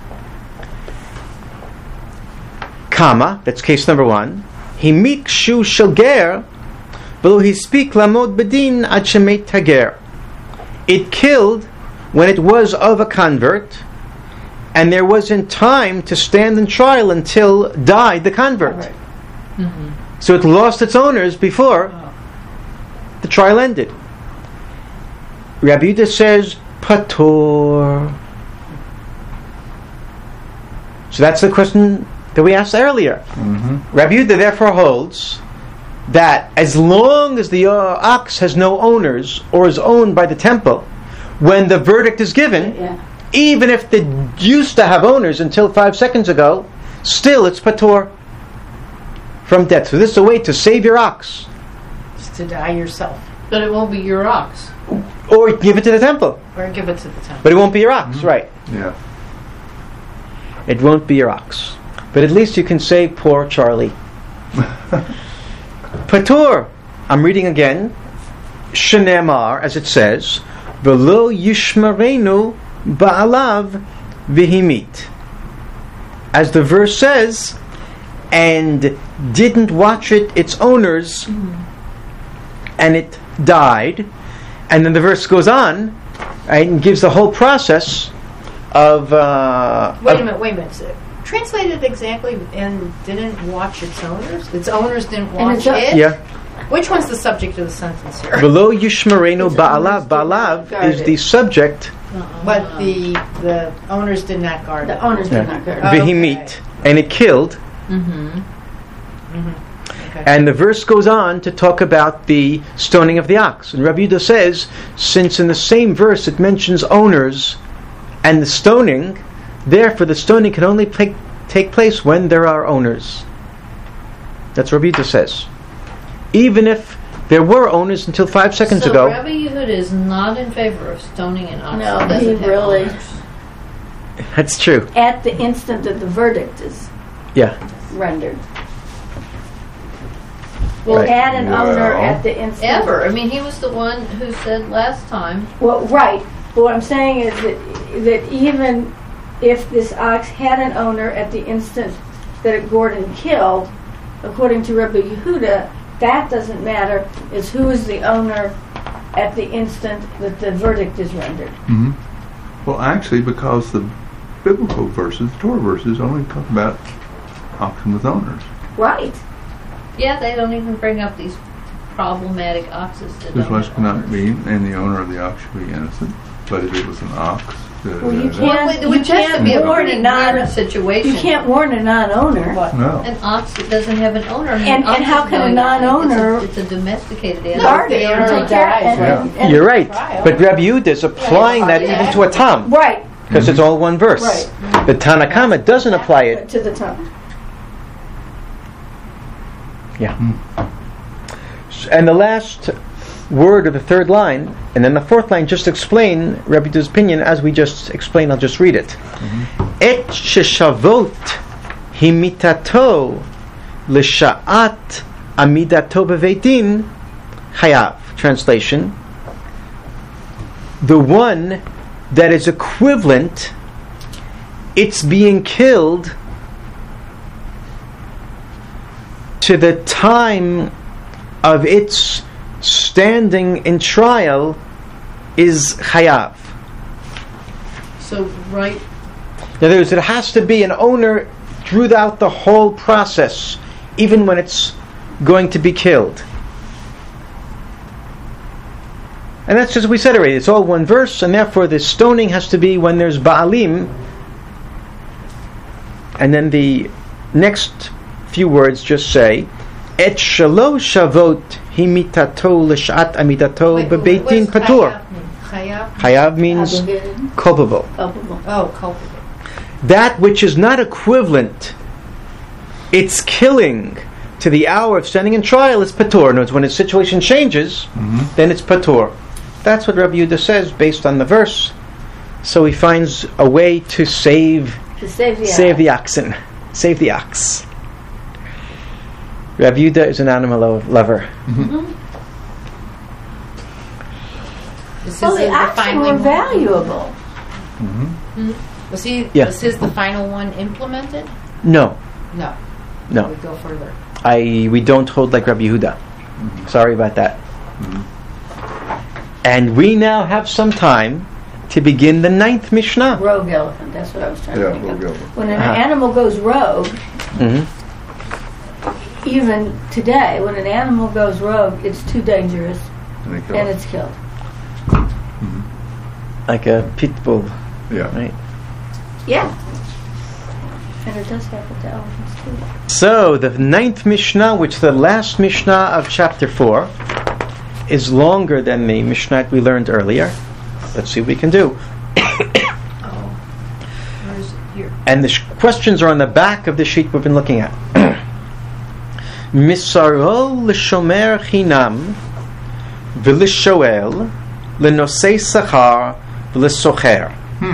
Kama, that's case number one. Himik shu shel ger, v'lo hispik lamod bedin ad shemet hager. It killed when it was of a convert, and there wasn't time to stand in trial until died the convert. Right. Mm-hmm. So it lost its owners before the trial ended. Rabbi Yehuda says, Pator. So that's the question that we asked earlier. Mm-hmm. Rabbi Yehuda therefore holds that as long as the uh, ox has no owners or is owned by the temple, when the verdict is given, Yeah. even if they used to have owners until five seconds ago, still it's pator from death. So this is a way to save your ox. Just to die yourself. But it won't be your ox. Or give it to the temple. Or give it to the temple. But it won't be your ox, Mm-hmm. right? Yeah. It won't be your ox. But at least you can save poor Charlie. Patur. I'm reading again. Shenemar, as it says, V'lo yishmarenu ba'alav v'himit. As the verse says, and didn't watch it its owners, and it died. And then the verse goes on, right, and gives the whole process of... Uh, Wait of a minute, wait a minute. So, translated exactly, and didn't watch its owners? Its owners didn't watch it's a- it? Yeah. Which one's the subject of the sentence here? V'lo yishmarenu Its ba'alav. owners did not Ba'alav guard is it. the subject, But the the owners did not guard The it. owners Yeah. did not guard. Oh. v'himit, and it killed. Mm-hmm. Okay. And the verse goes on to talk about the stoning of the ox. And Rabbi Yehuda says, since in the same verse it mentions owners and the stoning, therefore the stoning can only take, take place when there are owners. That's what Rabbi Yehuda says. Even if there were owners until five seconds so ago. Rabbi Yehuda is not in favor of stoning an ox. No, that doesn't he have really- owners. That's true. At the instant that the verdict is Yeah. rendered. Well, Right. Add an owner Well. at the instant. ever. I mean, he was the one who said last time. Well, right. But what I'm saying is that that even if this ox had an owner at the instant that it gored and killed, according to Rabbi Yehuda, that doesn't matter. It's who is the owner at the instant that the verdict is rendered. Mm-hmm. Well, actually, because the biblical verses, the Torah verses, only talk about oxen with owners. Right. Yeah, they don't even bring up these problematic oxes that This don't much have cannot owners. be, and the owner of the ox should be innocent. But if it was an ox, da, Well, you da, da, can't- Well, wait, You which has to can't be a warn pretty a non- weird situation. You can't warn a non-owner. What? no. An ox that doesn't have an owner. I mean, And- an ox and how is can a going- non-owner It's a, it's a domesticated animal. Guard the it owner and take care dies, and- right. and- and- You're right. trial. But Rabbi Yehuda is applying that Yeah. even to a tam, Right. because it's all one verse. Right. The Tanakama doesn't apply it. To the tongue. Yeah. And the last word of the third line, and then the fourth line, just explain Rabbi Yehuda's opinion as we just explained. I'll just read it. Et sheshavot himitato l'sha'at amidato beveitin chayav. Translation: the one that is equivalent, it's being killed to the time of its standing in trial is chayav. So, right, In other words, it has to be an owner throughout the whole process, even when it's going to be killed. And that's just what we said already. It's all one verse, and therefore the stoning has to be when there's ba'alim. And then the next few words just say, Et shalo shavot himitato l'shat amidato Wait, bebeitin what's patur. chayav mean? Chayav? Chayav means Obligated. culpable. Culpable. Oh, culpable. That which is not equivalent, its killing to the hour of standing in trial, it's patur. In other words, when his situation changes, Mhm. then it's patur. That's what Rabbi Yehuda says based on the verse. So he finds a way to save To save the save ox. the oxen, save the ox. Rabbi Yehuda is an animal lo- lover. This Well, is the the oxen final were one. valuable. Was he? Yeah. Was his the final one implemented? No, No. no, We go further. I we don't hold like Rabbi Yehuda. Sorry about that. And we now have some time to begin the ninth Mishnah. Rogue elephant. That's what I was trying Yeah, to think rogue of. elephant. When an Uh-huh. animal goes rogue, hmm even today, when an animal goes rogue, it's too dangerous And they kill and it. it's killed. Like a pit bull, Yeah. right? Yeah. And it does happen to elephants too. So the ninth Mishnah, which is the last Mishnah of chapter four, is longer than the Mishnah we learned earlier. Let's see what we can do. Oh, where is it? Here. And the sh- questions are on the back of the sheet we've been looking at. Misaro l'shomer chinam v'lishoel l'nosei sachar v'lisocher.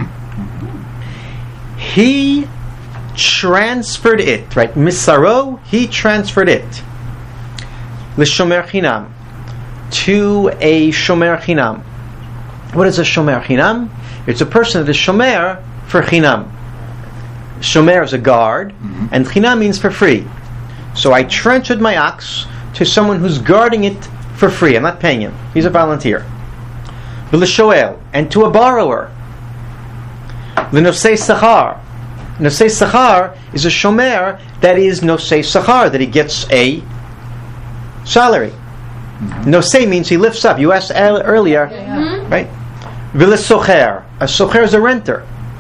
He transferred it, right? Misaro, he transferred it. L'shomer chinam, to a shomer chinam. What is a shomer chinam? It's a person that is shomer for chinam. Shomer is a guard, and chinam means for free. So I transferred my ox to someone who's guarding it for free. I'm not paying him. He's a volunteer. V'lishoel, and to a borrower. L'nosei sachar. Nosei sachar is a shomer that is nosei sachar, that he gets a salary. Nosei means he lifts up. You asked el- earlier, right? V'lisocher. A socher is a renter.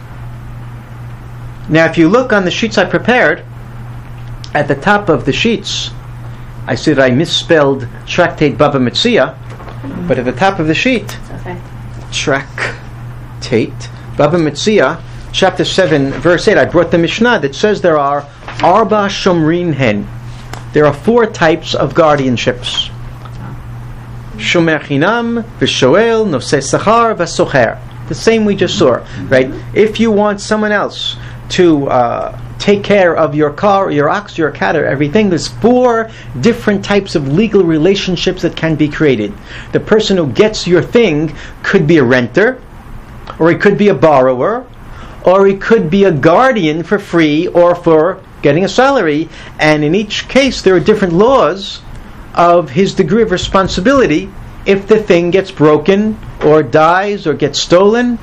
Now, if you look on the sheets I prepared, at the top of the sheets, I said I misspelled tractate Baba Metzia, but at the top of the sheet, It's okay. tractate Baba Metzia, chapter seven, verse eight, I brought the Mishnah that says there are Arba Shomrin Hen. There are four types of guardianships. Shomer Chinam, V'shoel, Nosei Sachar, V'socher. The same we just saw, right? If you want someone else to uh, take care of your car, or your ox, your cat, or everything, there's four different types of legal relationships that can be created. The person who gets your thing could be a renter, or he could be a borrower, or he could be a guardian for free or for getting a salary. And in each case, there are different laws of his degree of responsibility if the thing gets broken or dies or gets stolen.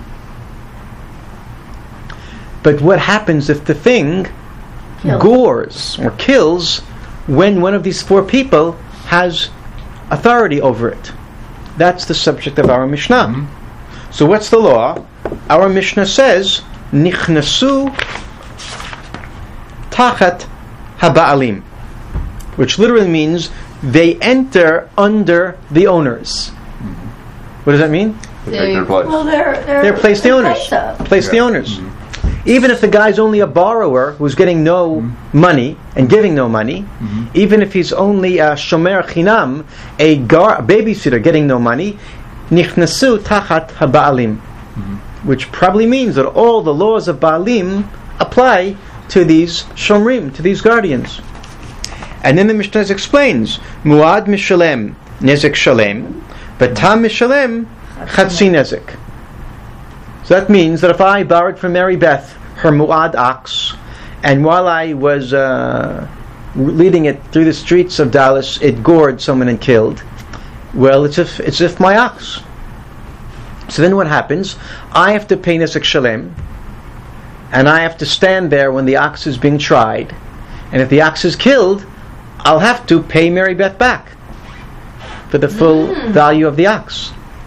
But what happens if the thing Killed. gores or kills when one of these four people has authority over it? That's the subject of our Mishnah. So what's the law? Our Mishnah says, Nichnasu tachat haba'alim, which literally means they enter under the owners. What does that mean? They take their place. Well, they're they're, They're place the they're owners. place up. Place the Yeah. owners. Even if the guy's only a borrower who's getting no money and giving no money, even if he's only a shomer chinam, a gar- babysitter getting no money, nichnasu tachat haba'alim, which probably means that all the laws of ba'alim apply to these shomrim, to these guardians. And then the Mishnah explains, muad mishalem nezek shalem, but tam mishalem chatzi nezek. So that means that if I borrowed from Mary Beth her muad ox, and while I was uh, leading it through the streets of Dallas, it gored someone and killed, well, it's if it's if my ox. So then what happens? I have to pay nezek shalem, and I have to stand there when the ox is being tried, and if the ox is killed, I'll have to pay Mary Beth back for the full value of the ox.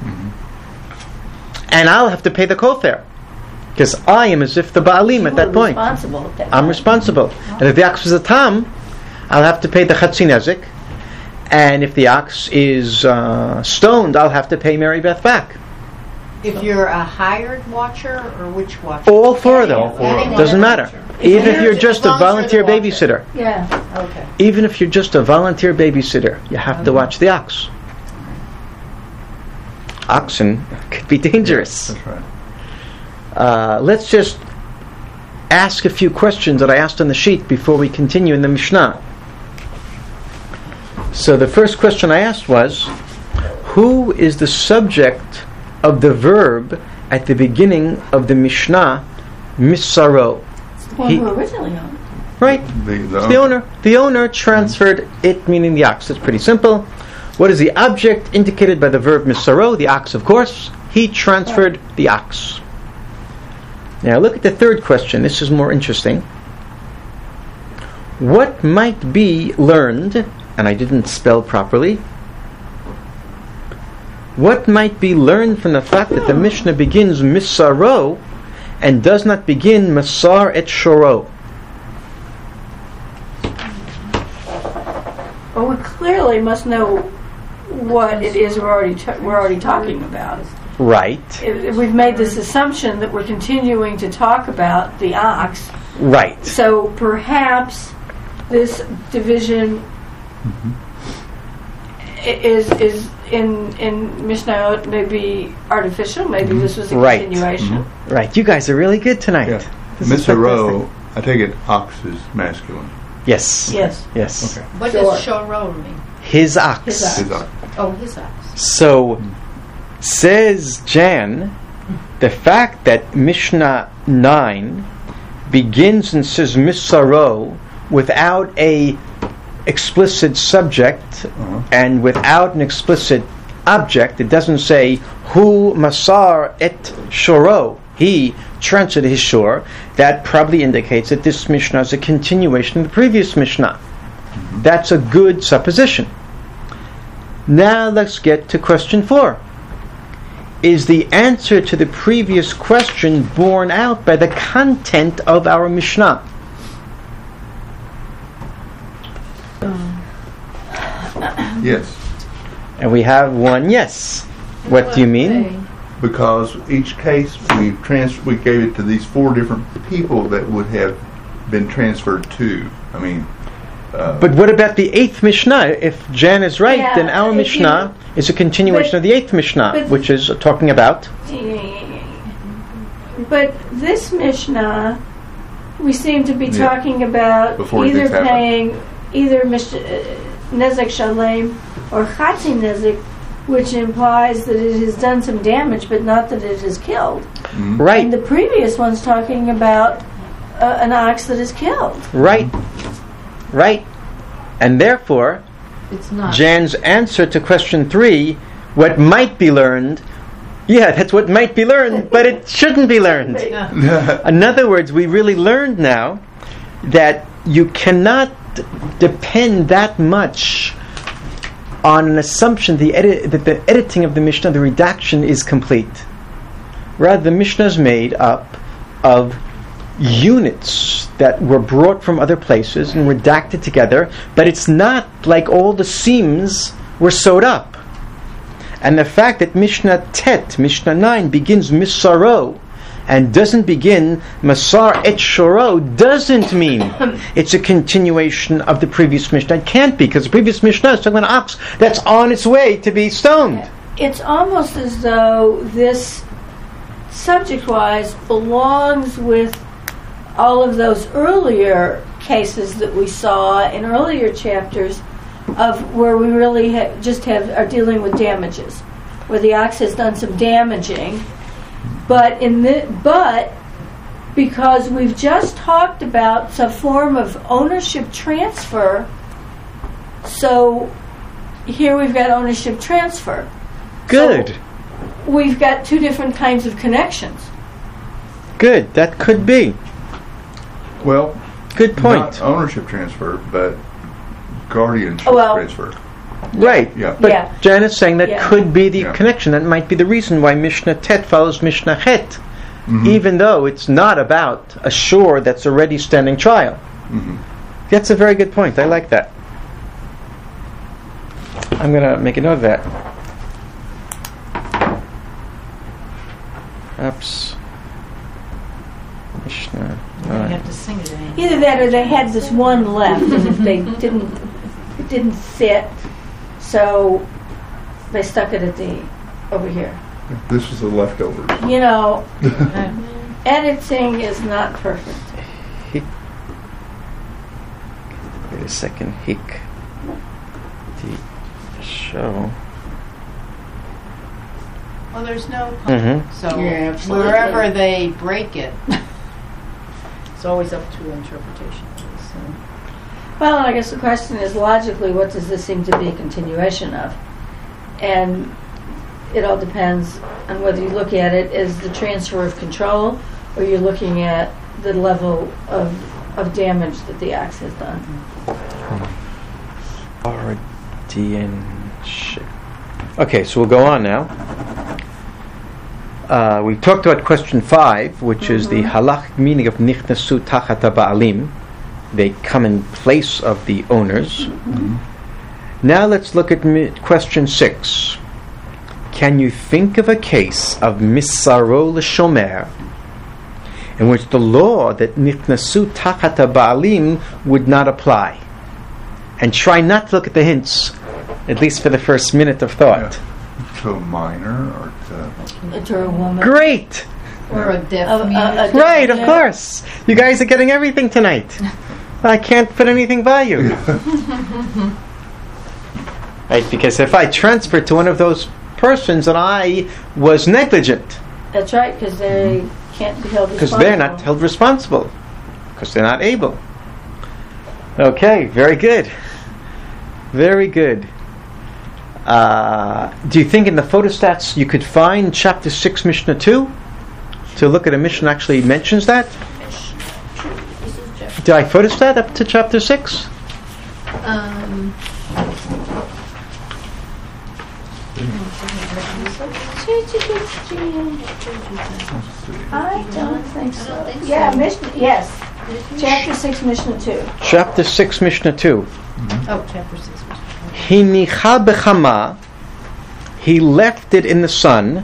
And I'll have to pay the kofar, because I am as if the ba'alim You at that were point. responsible at that I'm time. responsible. And if the ox is a tam, I'll have to pay the chatzi nezek. And if the ox is uh, stoned, I'll have to pay Mary Beth back. If you're a hired watcher or which watcher? All four of them. All four of them. Doesn't matter. Even if you're just a volunteer babysitter. Yeah. Okay. Even if you're just a volunteer babysitter, you have to watch the ox. Oxen could be dangerous. That's right. Uh, let's just ask a few questions that I asked on the sheet before we continue in the Mishnah. So the first question I asked was, who is the subject of the verb at the beginning of the Mishnah, misaro? It's the one He- who originally owned. Right? The, the, It's the owner. The owner transferred it, meaning the ox. It's pretty simple. What is the object indicated by the verb misaro? The ox, of course. He transferred the ox. Now look at the third question. This is more interesting. What might be learned, and I didn't spell properly, what might be learned from the fact that the Mishnah begins misaro and does not begin masar et shoro? Well, we clearly must know what it is we're already ta- we're already talking about. Right. If- if We've made this assumption that we're continuing to talk about the ox. Right. So perhaps this division i- is is in in Mishnah maybe artificial. Maybe this was a Right. continuation. Right. You guys are really good tonight. yeah. This is Misero, I take it ox is masculine. Yes. Yes. Yes. Okay. What Sure. does shoro mean? His ox. His ox. His ox. Oh, his ox. So, says Jan, the fact that Mishnah nine begins and says misaro without a explicit subject Uh-huh. and without an explicit object, it doesn't say hu masar et shoro, he transferred his shore, that probably indicates that this Mishnah is a continuation of the previous Mishnah. That's a good supposition. Now let's get to question four. Is the answer to the previous question borne out by the content of our Mishnah? Yes, And we have one yes. What do you mean? because each case we trans we gave it to these four different people that would have been transferred to. I mean, uh, But what about the eighth Mishnah? If Jan is right, Yeah, then our if Mishnah is a continuation but- of the eighth Mishnah, but- which is talking about. But this Mishnah, we seem to be Yeah. talking about Before either things happen. paying either mish- uh, nezek shalem or chatzi nezek, which implies that it has done some damage, but not that it has killed. And Right, the previous one's talking about uh, an ox that is killed. right, right. And therefore, It's not. Jan's answer to question three, what might be learned, yeah, that's what might be learned, but it shouldn't be learned. In other words, we really learned now that you cannot d- depend that much on an assumption the edit- that the editing of the Mishnah, the redaction, is complete. Rather, the Mishnah is made up of units that were brought from other places and redacted together, but it's not like all the seams were sewed up. And the fact that Mishnah Tet, Mishnah nine, begins Misaro and doesn't begin Masar et Shoro doesn't mean it's a continuation of the previous Mishnah. It can't be, because the previous Mishnah is talking about an ox that's on its way to be stoned. It's almost as though this, subject-wise, belongs with all of those earlier cases that we saw in earlier chapters of where we really ha- just have are dealing with damages, where the ox has done some damaging, but in the but because we've just talked about some form of ownership transfer, so here we've got ownership transfer. Good. So we've got two different kinds of connections. Good. That could be. well, Good point. not ownership transfer, but guardianship Well- transfer. Right. Yeah. But Yeah. Jan is saying that Yeah. could be the Yeah. connection. That might be the reason why Mishnah Tet follows Mishnah Het, Mhm. even though it's not about a shore that's already standing trial. Mhm. That's a very good point. I like that. I'm going to make a note of that. Perhaps Mishnah. You nine. have to sing it. Anyway. Either that or they had this one left, and if they didn't, it didn't fit, so they stuck it at the over here. This was the leftovers. You know, editing is not perfect. Hick. Wait a second. Hick. The show. Well, there's no. Mm-hmm. So Yeah, absolutely. wherever they break it, it's always up to interpretation. So. Well, I guess the question is logically, what does this seem to be a continuation of? And it all depends on whether you look at it as the transfer of control, or you're looking at the level of of damage that the axe has done. Guardianship. Okay, so we'll go on now. Uh, we talked about question five, which mm-hmm. is the halachic meaning of nichnasu tachat ba'alim. They come in place of the owners. Mm-hmm. Now let's look at mi- question six. Can you think of a case of misaro l'shomer in which the law that nichnasu tachat ba'alim would not apply? And try not to look at the hints, at least for the first minute of thought. Yeah. To a minor or to... To a woman. Great! Or a deaf A- a- mute. a- Right, of Yeah. course. You guys are getting everything tonight. I can't put anything by you. Right, because if I transfer to one of those persons and I was negligent, That's right, because they can't be held because responsible. they're not held responsible, because they're not able. Okay, very good. Very good. Uh, do you think in the photostats you could find chapter six, Mishnah two? To look at a Mishnah actually mentions that? Did I photostat up to chapter six? Um, I don't think so. I don't think so. Yeah, Mishnah, yes. Chapter six, Mishnah two. Chapter six, Mishnah two. Oh, chapter six. Hinicha bechama. He left it in the sun.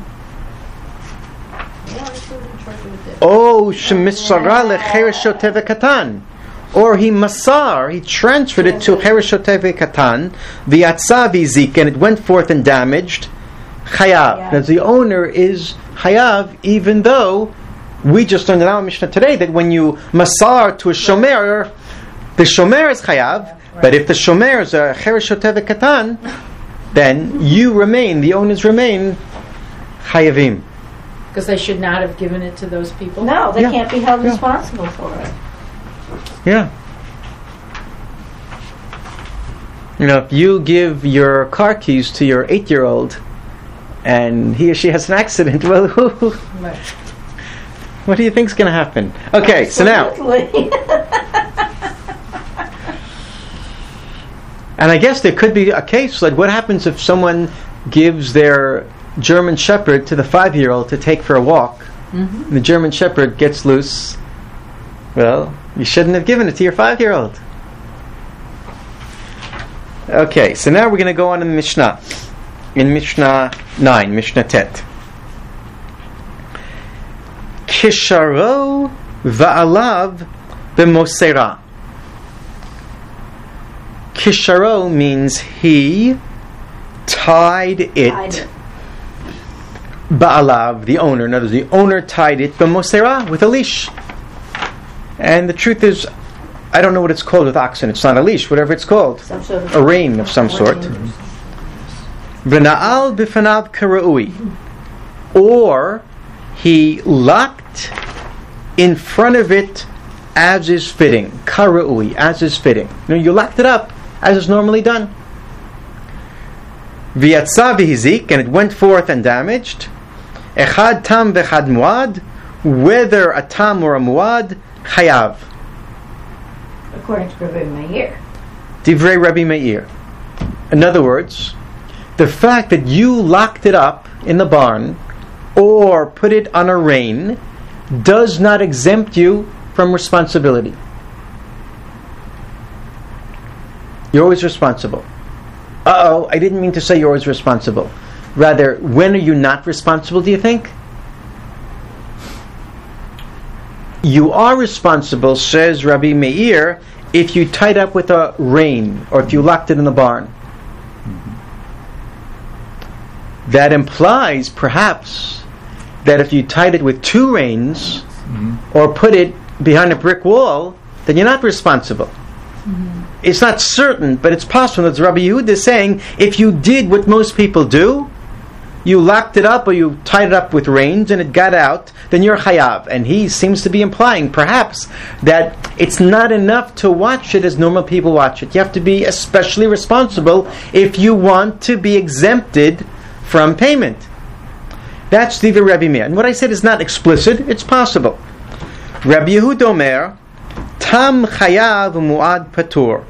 Oh, shemisara lechereshotev katan. Or he masar, he transferred it to chereshotev katan, v'yatsa v'zik, and it went forth and damaged. Chayav. Yeah. As the owner is chayav, even though we just learned in our Mishnah today that when you masar to a shomer, the shomer is chayav. But if the shomer is a chereshotev katan, then you remain, the owners remain chayavim. Because they should not have given it to those people. No, they Yeah. can't be held Yeah. responsible for it. Yeah. You know, if you give your car keys to your eight-year-old and he or she has an accident, well, Right. what do you think's going to happen? Okay, so now, Absolutely. and I guess there could be a case like what happens if someone gives their German Shepherd to the five-year-old to take for a walk. Mm-hmm. The German Shepherd gets loose. Well, you shouldn't have given it to your five-year-old. Okay, so now we're going to go on in Mishnah. In Mishnah nine, Mishnah Tet. Kisharo va'alav b'mosera. Kisharo means he tied it. Tied it. Ba'alav, the owner. In other words, the owner tied it b'mosera, with a leash. And the truth is, I don't know what it's called with oxen. It's not a leash, whatever it's called. Some sort of A rein of some sort. V'na'al b'fanav kara'ui. Or he locked in front of it as is fitting. Kara'ui, as is fitting. You know, you locked it up as is normally done. V'yatsa v'hizik, and it went forth and damaged. Echad tam v'echad muad, whether a tam or a muad, chayav. according to Rabbi Meir. Divrei Rabbi Meir. In other words, the fact that you locked it up in the barn or put it on a rein does not exempt you from responsibility. You're always responsible. Uh-oh, I didn't mean to say you're always responsible. Rather, when are you not responsible, do you think? you are responsible, says Rabbi Meir, if you tied up with a rein or if you locked it in the barn. Mm-hmm. That implies, perhaps, that if you tied it with two reins mm-hmm. or put it behind a brick wall, then you're not responsible. Mm-hmm. It's not certain, but it's possible that Rabbi Yehuda is saying, if you did what most people do, you locked it up or you tied it up with reins and it got out, then you're chayav. And he seems to be implying, perhaps, that it's not enough to watch it as normal people watch it. You have to be especially responsible if you want to be exempted from payment. That's the Rabbi Meir. And what I said is not explicit, it's possible. Rabbi Yehuda Omer, Tam chayav mu'ad patur.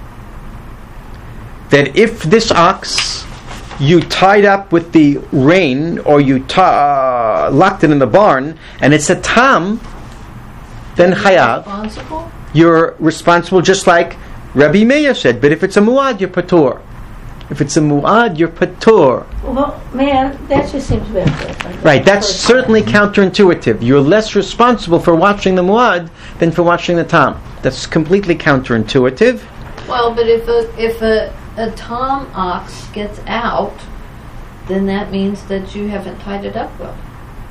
That if this ox you tied up with the rein, or you ta- uh, locked it in the barn, and it's a tam, then chayav. Responsible? You're responsible, just like Rabbi Meir said. But if it's a muad, you're patur. If it's a muad, you're patur. Well, man, that just seems a bit different. Right, that's certainly counterintuitive. You're less responsible for watching the muad than for watching the tam. That's completely counterintuitive. Well, but if a if a a tom ox gets out, then that means that you haven't tied it up well.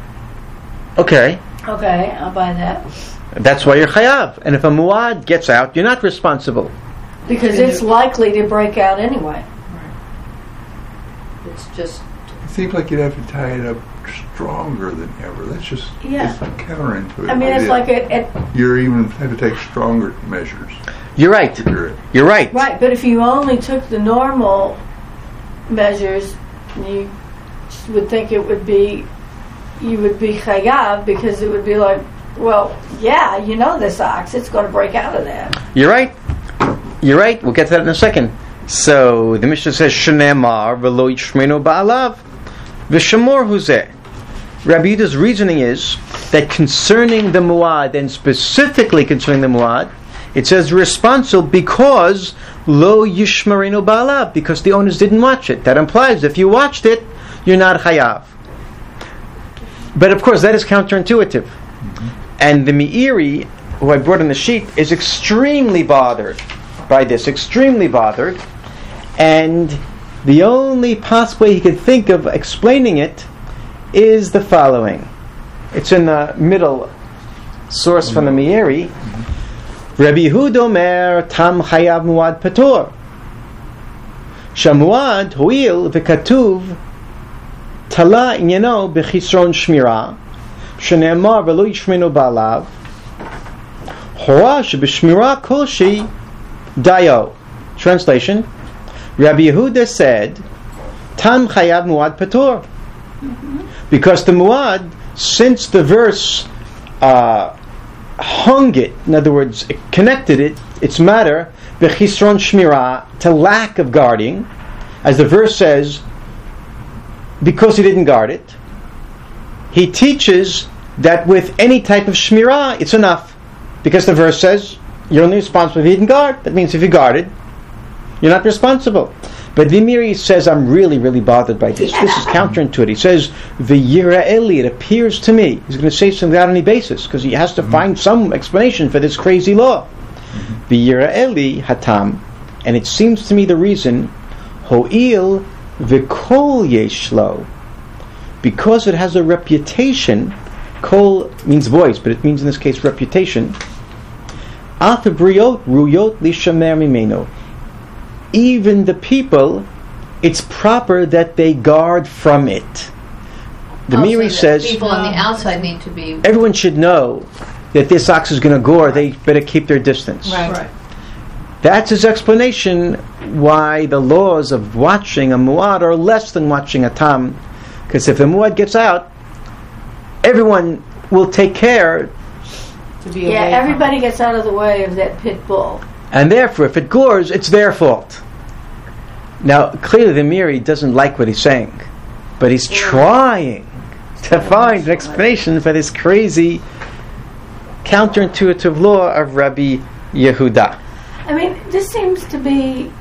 Okay. Okay, I'll buy that. That's why you're chayav. And if a muad gets out, you're not responsible. Because it's likely to break out anyway. Right. It's just... It seems like you'd have to tie it up stronger than ever. That's just Yeah. it's counterintuitive. I mean, it's idea. like it, it... You're even have to take stronger measures. You're right. to do it. You're right. Right, but if you only took the normal measures, you would think it would be, you would be chayav, because it would be like, well, yeah, you know this ox, it's going to break out of that. You're right. You're right. We'll get to that in a second. So the Mishnah says, "Shneimar v'lo yishmenu ba'alav v'shamor huzeh." Rabbi Yehuda's reasoning is that concerning the muad, and specifically concerning the muad, it says responsible because lo yishmarenu ba'alav, because the owners didn't watch it. That implies if you watched it, you're not chayav. But of course, that is counterintuitive. Mm-hmm. And the Meiri, who I brought in the sheet, is extremely bothered by this, extremely bothered. And the only possible way he could think of explaining it is the following. It's in the middle source mm-hmm. from the Meiri. Mm-hmm. Rabbi Yehuda Omer Tam Chayav Muad Patur. Shamuad Huil V'Katuv Tala Inyano B'Chisron Shmira Shneimar V'Lo Yishmenu Ba'alav Hora Sheb'Shmira Kolshi Dayo. Translation: Rabbi Yehuda said Tam Chayav Muad Patur, mm-hmm. because the Muad, since the verse uh, hung it, in other words, it connected it, its matter, b'chisron shmira, to lack of guarding, as the verse says, because he didn't guard it. He teaches that with any type of shmira, it's enough, because the verse says, you're only responsible if you didn't guard. That means if you guarded, you're not responsible. But the Meiri says, I'm really, really bothered by this. This is counterintuitive. He says, V'yira'eli, it appears to me. He's going to say something without any basis, because he has to mm-hmm. find some explanation for this crazy law. V'yira'eli hatam, and it seems to me the reason, ho'il v'kol yeshlo, because it has a reputation. Kol means voice, but it means in this case reputation. Atabriot ruyot lishamer mimeno. Even the people, it's proper that they guard from it. The Also Meiri that says people on the outside need to be. Everyone should know that this ox is going to gore. They better keep their distance. Right. right. That's his explanation why the laws of watching a muad are less than watching a tam. Because if the muad gets out, everyone will take care. To be Yeah, away everybody from gets out of the way of that pit bull. And therefore, if it gores, it's their fault. Now, clearly the Meiri doesn't like what he's saying, but he's trying to find an explanation for this crazy, counterintuitive law of Rabbi Yehuda. I mean, this seems to be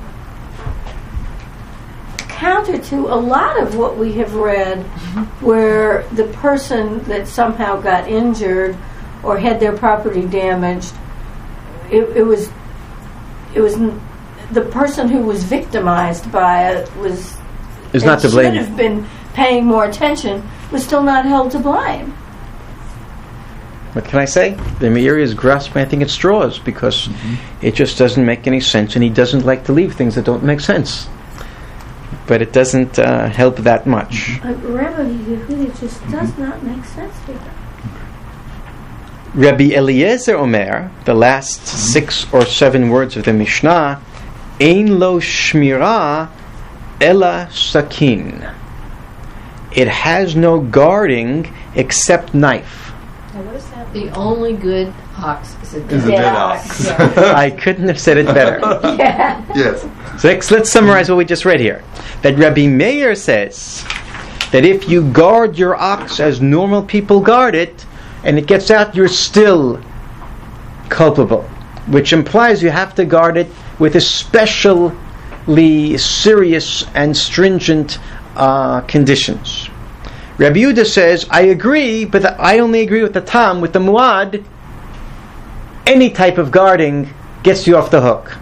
counter to a lot of what we have read, where the person that somehow got injured or had their property damaged, it, it was it was n- the person who was victimized by it was Is and not to blame. should have been paying more attention, was still not held to blame. What can I say? The Meiri is grasping, I think, at straws because it just doesn't make any sense, and he doesn't like to leave things that don't make sense. But it doesn't uh, help that much. But Rabbi Yehuda just does not make sense to them. Rabbi Eliezer Omer, the last six or seven words of the Mishnah, Ein lo shmira ela sakin. It has no guarding except knife. Now, what is that? The only good ox is a Is a dead dead ox. ox. I couldn't have said it better. Yeah. Yes. So let's, let's summarize what we just read here. That Rabbi Meir says that if you guard your ox as normal people guard it, and it gets out, you're still culpable. Which implies you have to guard it with especially serious and stringent uh, conditions. Rabbi Yehuda says, I agree, but the, I only agree with the Tam, with the Muad. Any type of guarding gets you off the hook.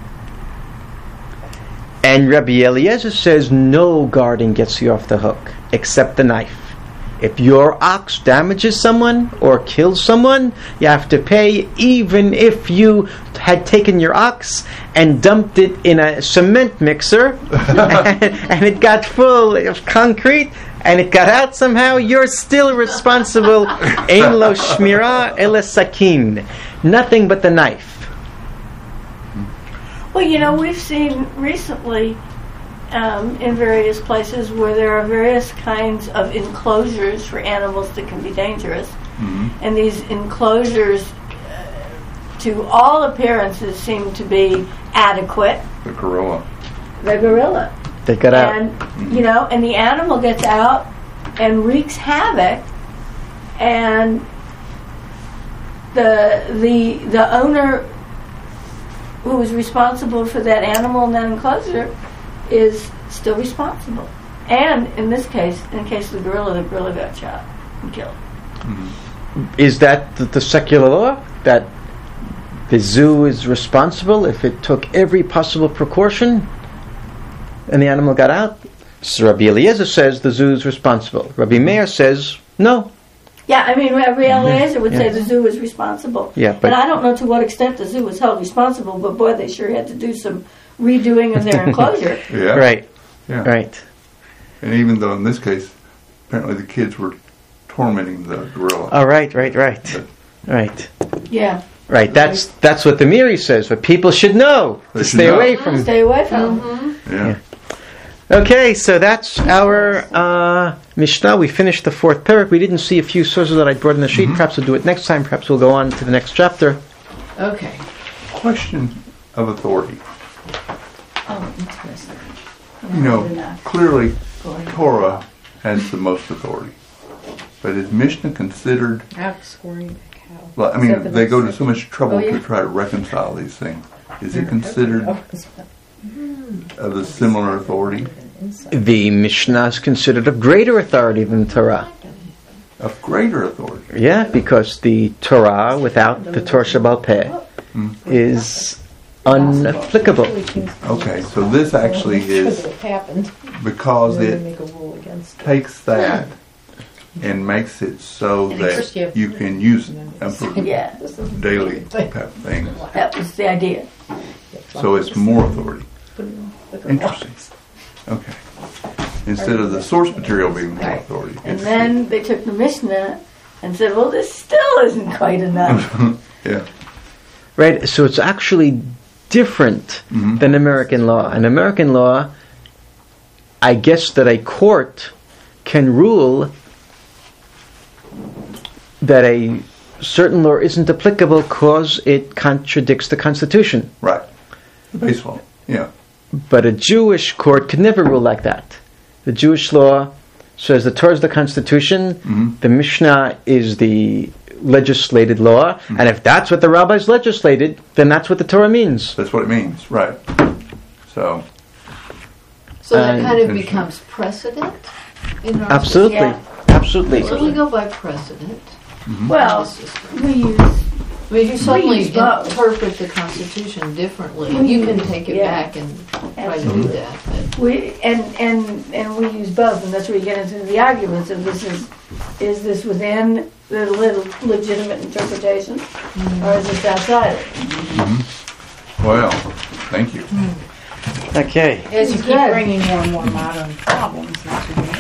And Rabbi Eliezer says no guarding gets you off the hook, except the knife. If your ox damages someone or kills someone, you have to pay, even if you had taken your ox and dumped it in a cement mixer and, and it got full of concrete and it got out somehow, you're still responsible. Ein lo shmira ela sakin. Nothing but the knife. Well, you know, we've seen recently um, in various places where there are various kinds of enclosures for animals that can be dangerous. Mm-hmm. And these enclosures, uh, to all appearances, seem to be adequate. The gorilla. The gorilla. They got out. And, you know, and the animal gets out and wreaks havoc, and the the the owner who is responsible for that animal in that enclosure is still responsible. And in this case, in the case of the gorilla, the gorilla got shot and killed. Is that the, the secular law? That the zoo is responsible if it took every possible precaution and the animal got out? So Rabbi Eliezer says the zoo is responsible. Rabbi Meir says no. Yeah, I mean, Rabbi Eliezer would say Yeah. the zoo is responsible. Yeah, but- and I don't know to what extent the zoo was held responsible, but boy, they sure had to do some redoing of their enclosure. Yeah. Right, Yeah. right. And even though in this case, apparently the kids were tormenting the gorilla. Oh, right, right, right. Right. Yeah. Right. That's that's what the Meiri says, but people should know They to should stay know. away from. Stay away from them. Yeah. Yeah. Okay, so that's our uh, Mishnah. We finished the fourth parak. We didn't see a few sources that I brought in the sheet. Perhaps we'll do it next time. Perhaps we'll go on to the next chapter. Okay. Question of authority. Oh, interesting. You know, clearly Torah has the most authority. But is Mishnah considered, Ox scoring a cow. well, I Is that mean, the they next go to section? so much trouble Oh, yeah. to try to reconcile these things. Is it considered of a similar authority? The Mishnah is considered of greater authority than Torah. Of greater authority? Yeah, because the Torah without the Torah Shabbal Peh is unapplicable. Okay, so this actually is happened. because Then they it make a rule against it. takes that and makes it so first you that have- you can use it for Yeah, daily type of thing. that was the idea. So it's more authority. Interesting. Okay. Instead of the source material being more Right. authority. And it's then they took the Mishnah and said, well, this still isn't quite enough. the- yeah. Right, so it's actually different Mhm. than American law. In American law, I guess that a court can rule that a certain law isn't applicable because it contradicts the Constitution. Right. The base law. Yeah. But a Jewish court could never rule like that. The Jewish law says the Torah is the Constitution, Mhm. the Mishnah is the legislated law, and if that's what the rabbis legislated, then that's what the Torah means. That's what it means. Right. So, So that And- kind of and- becomes precedent in our Absolutely, Yeah. absolutely. So we go by precedent. Well, we use I mean, if you suddenly use both. interpret the Constitution differently, We you can use- take it yeah. back and try to do Absolutely. that. But we and and and we use both, and that's where you get into the arguments of this is is this within the le- legitimate interpretation, or is this outside it? Well, thank you. Okay. As you It's keep good. bringing more and more modern problems into the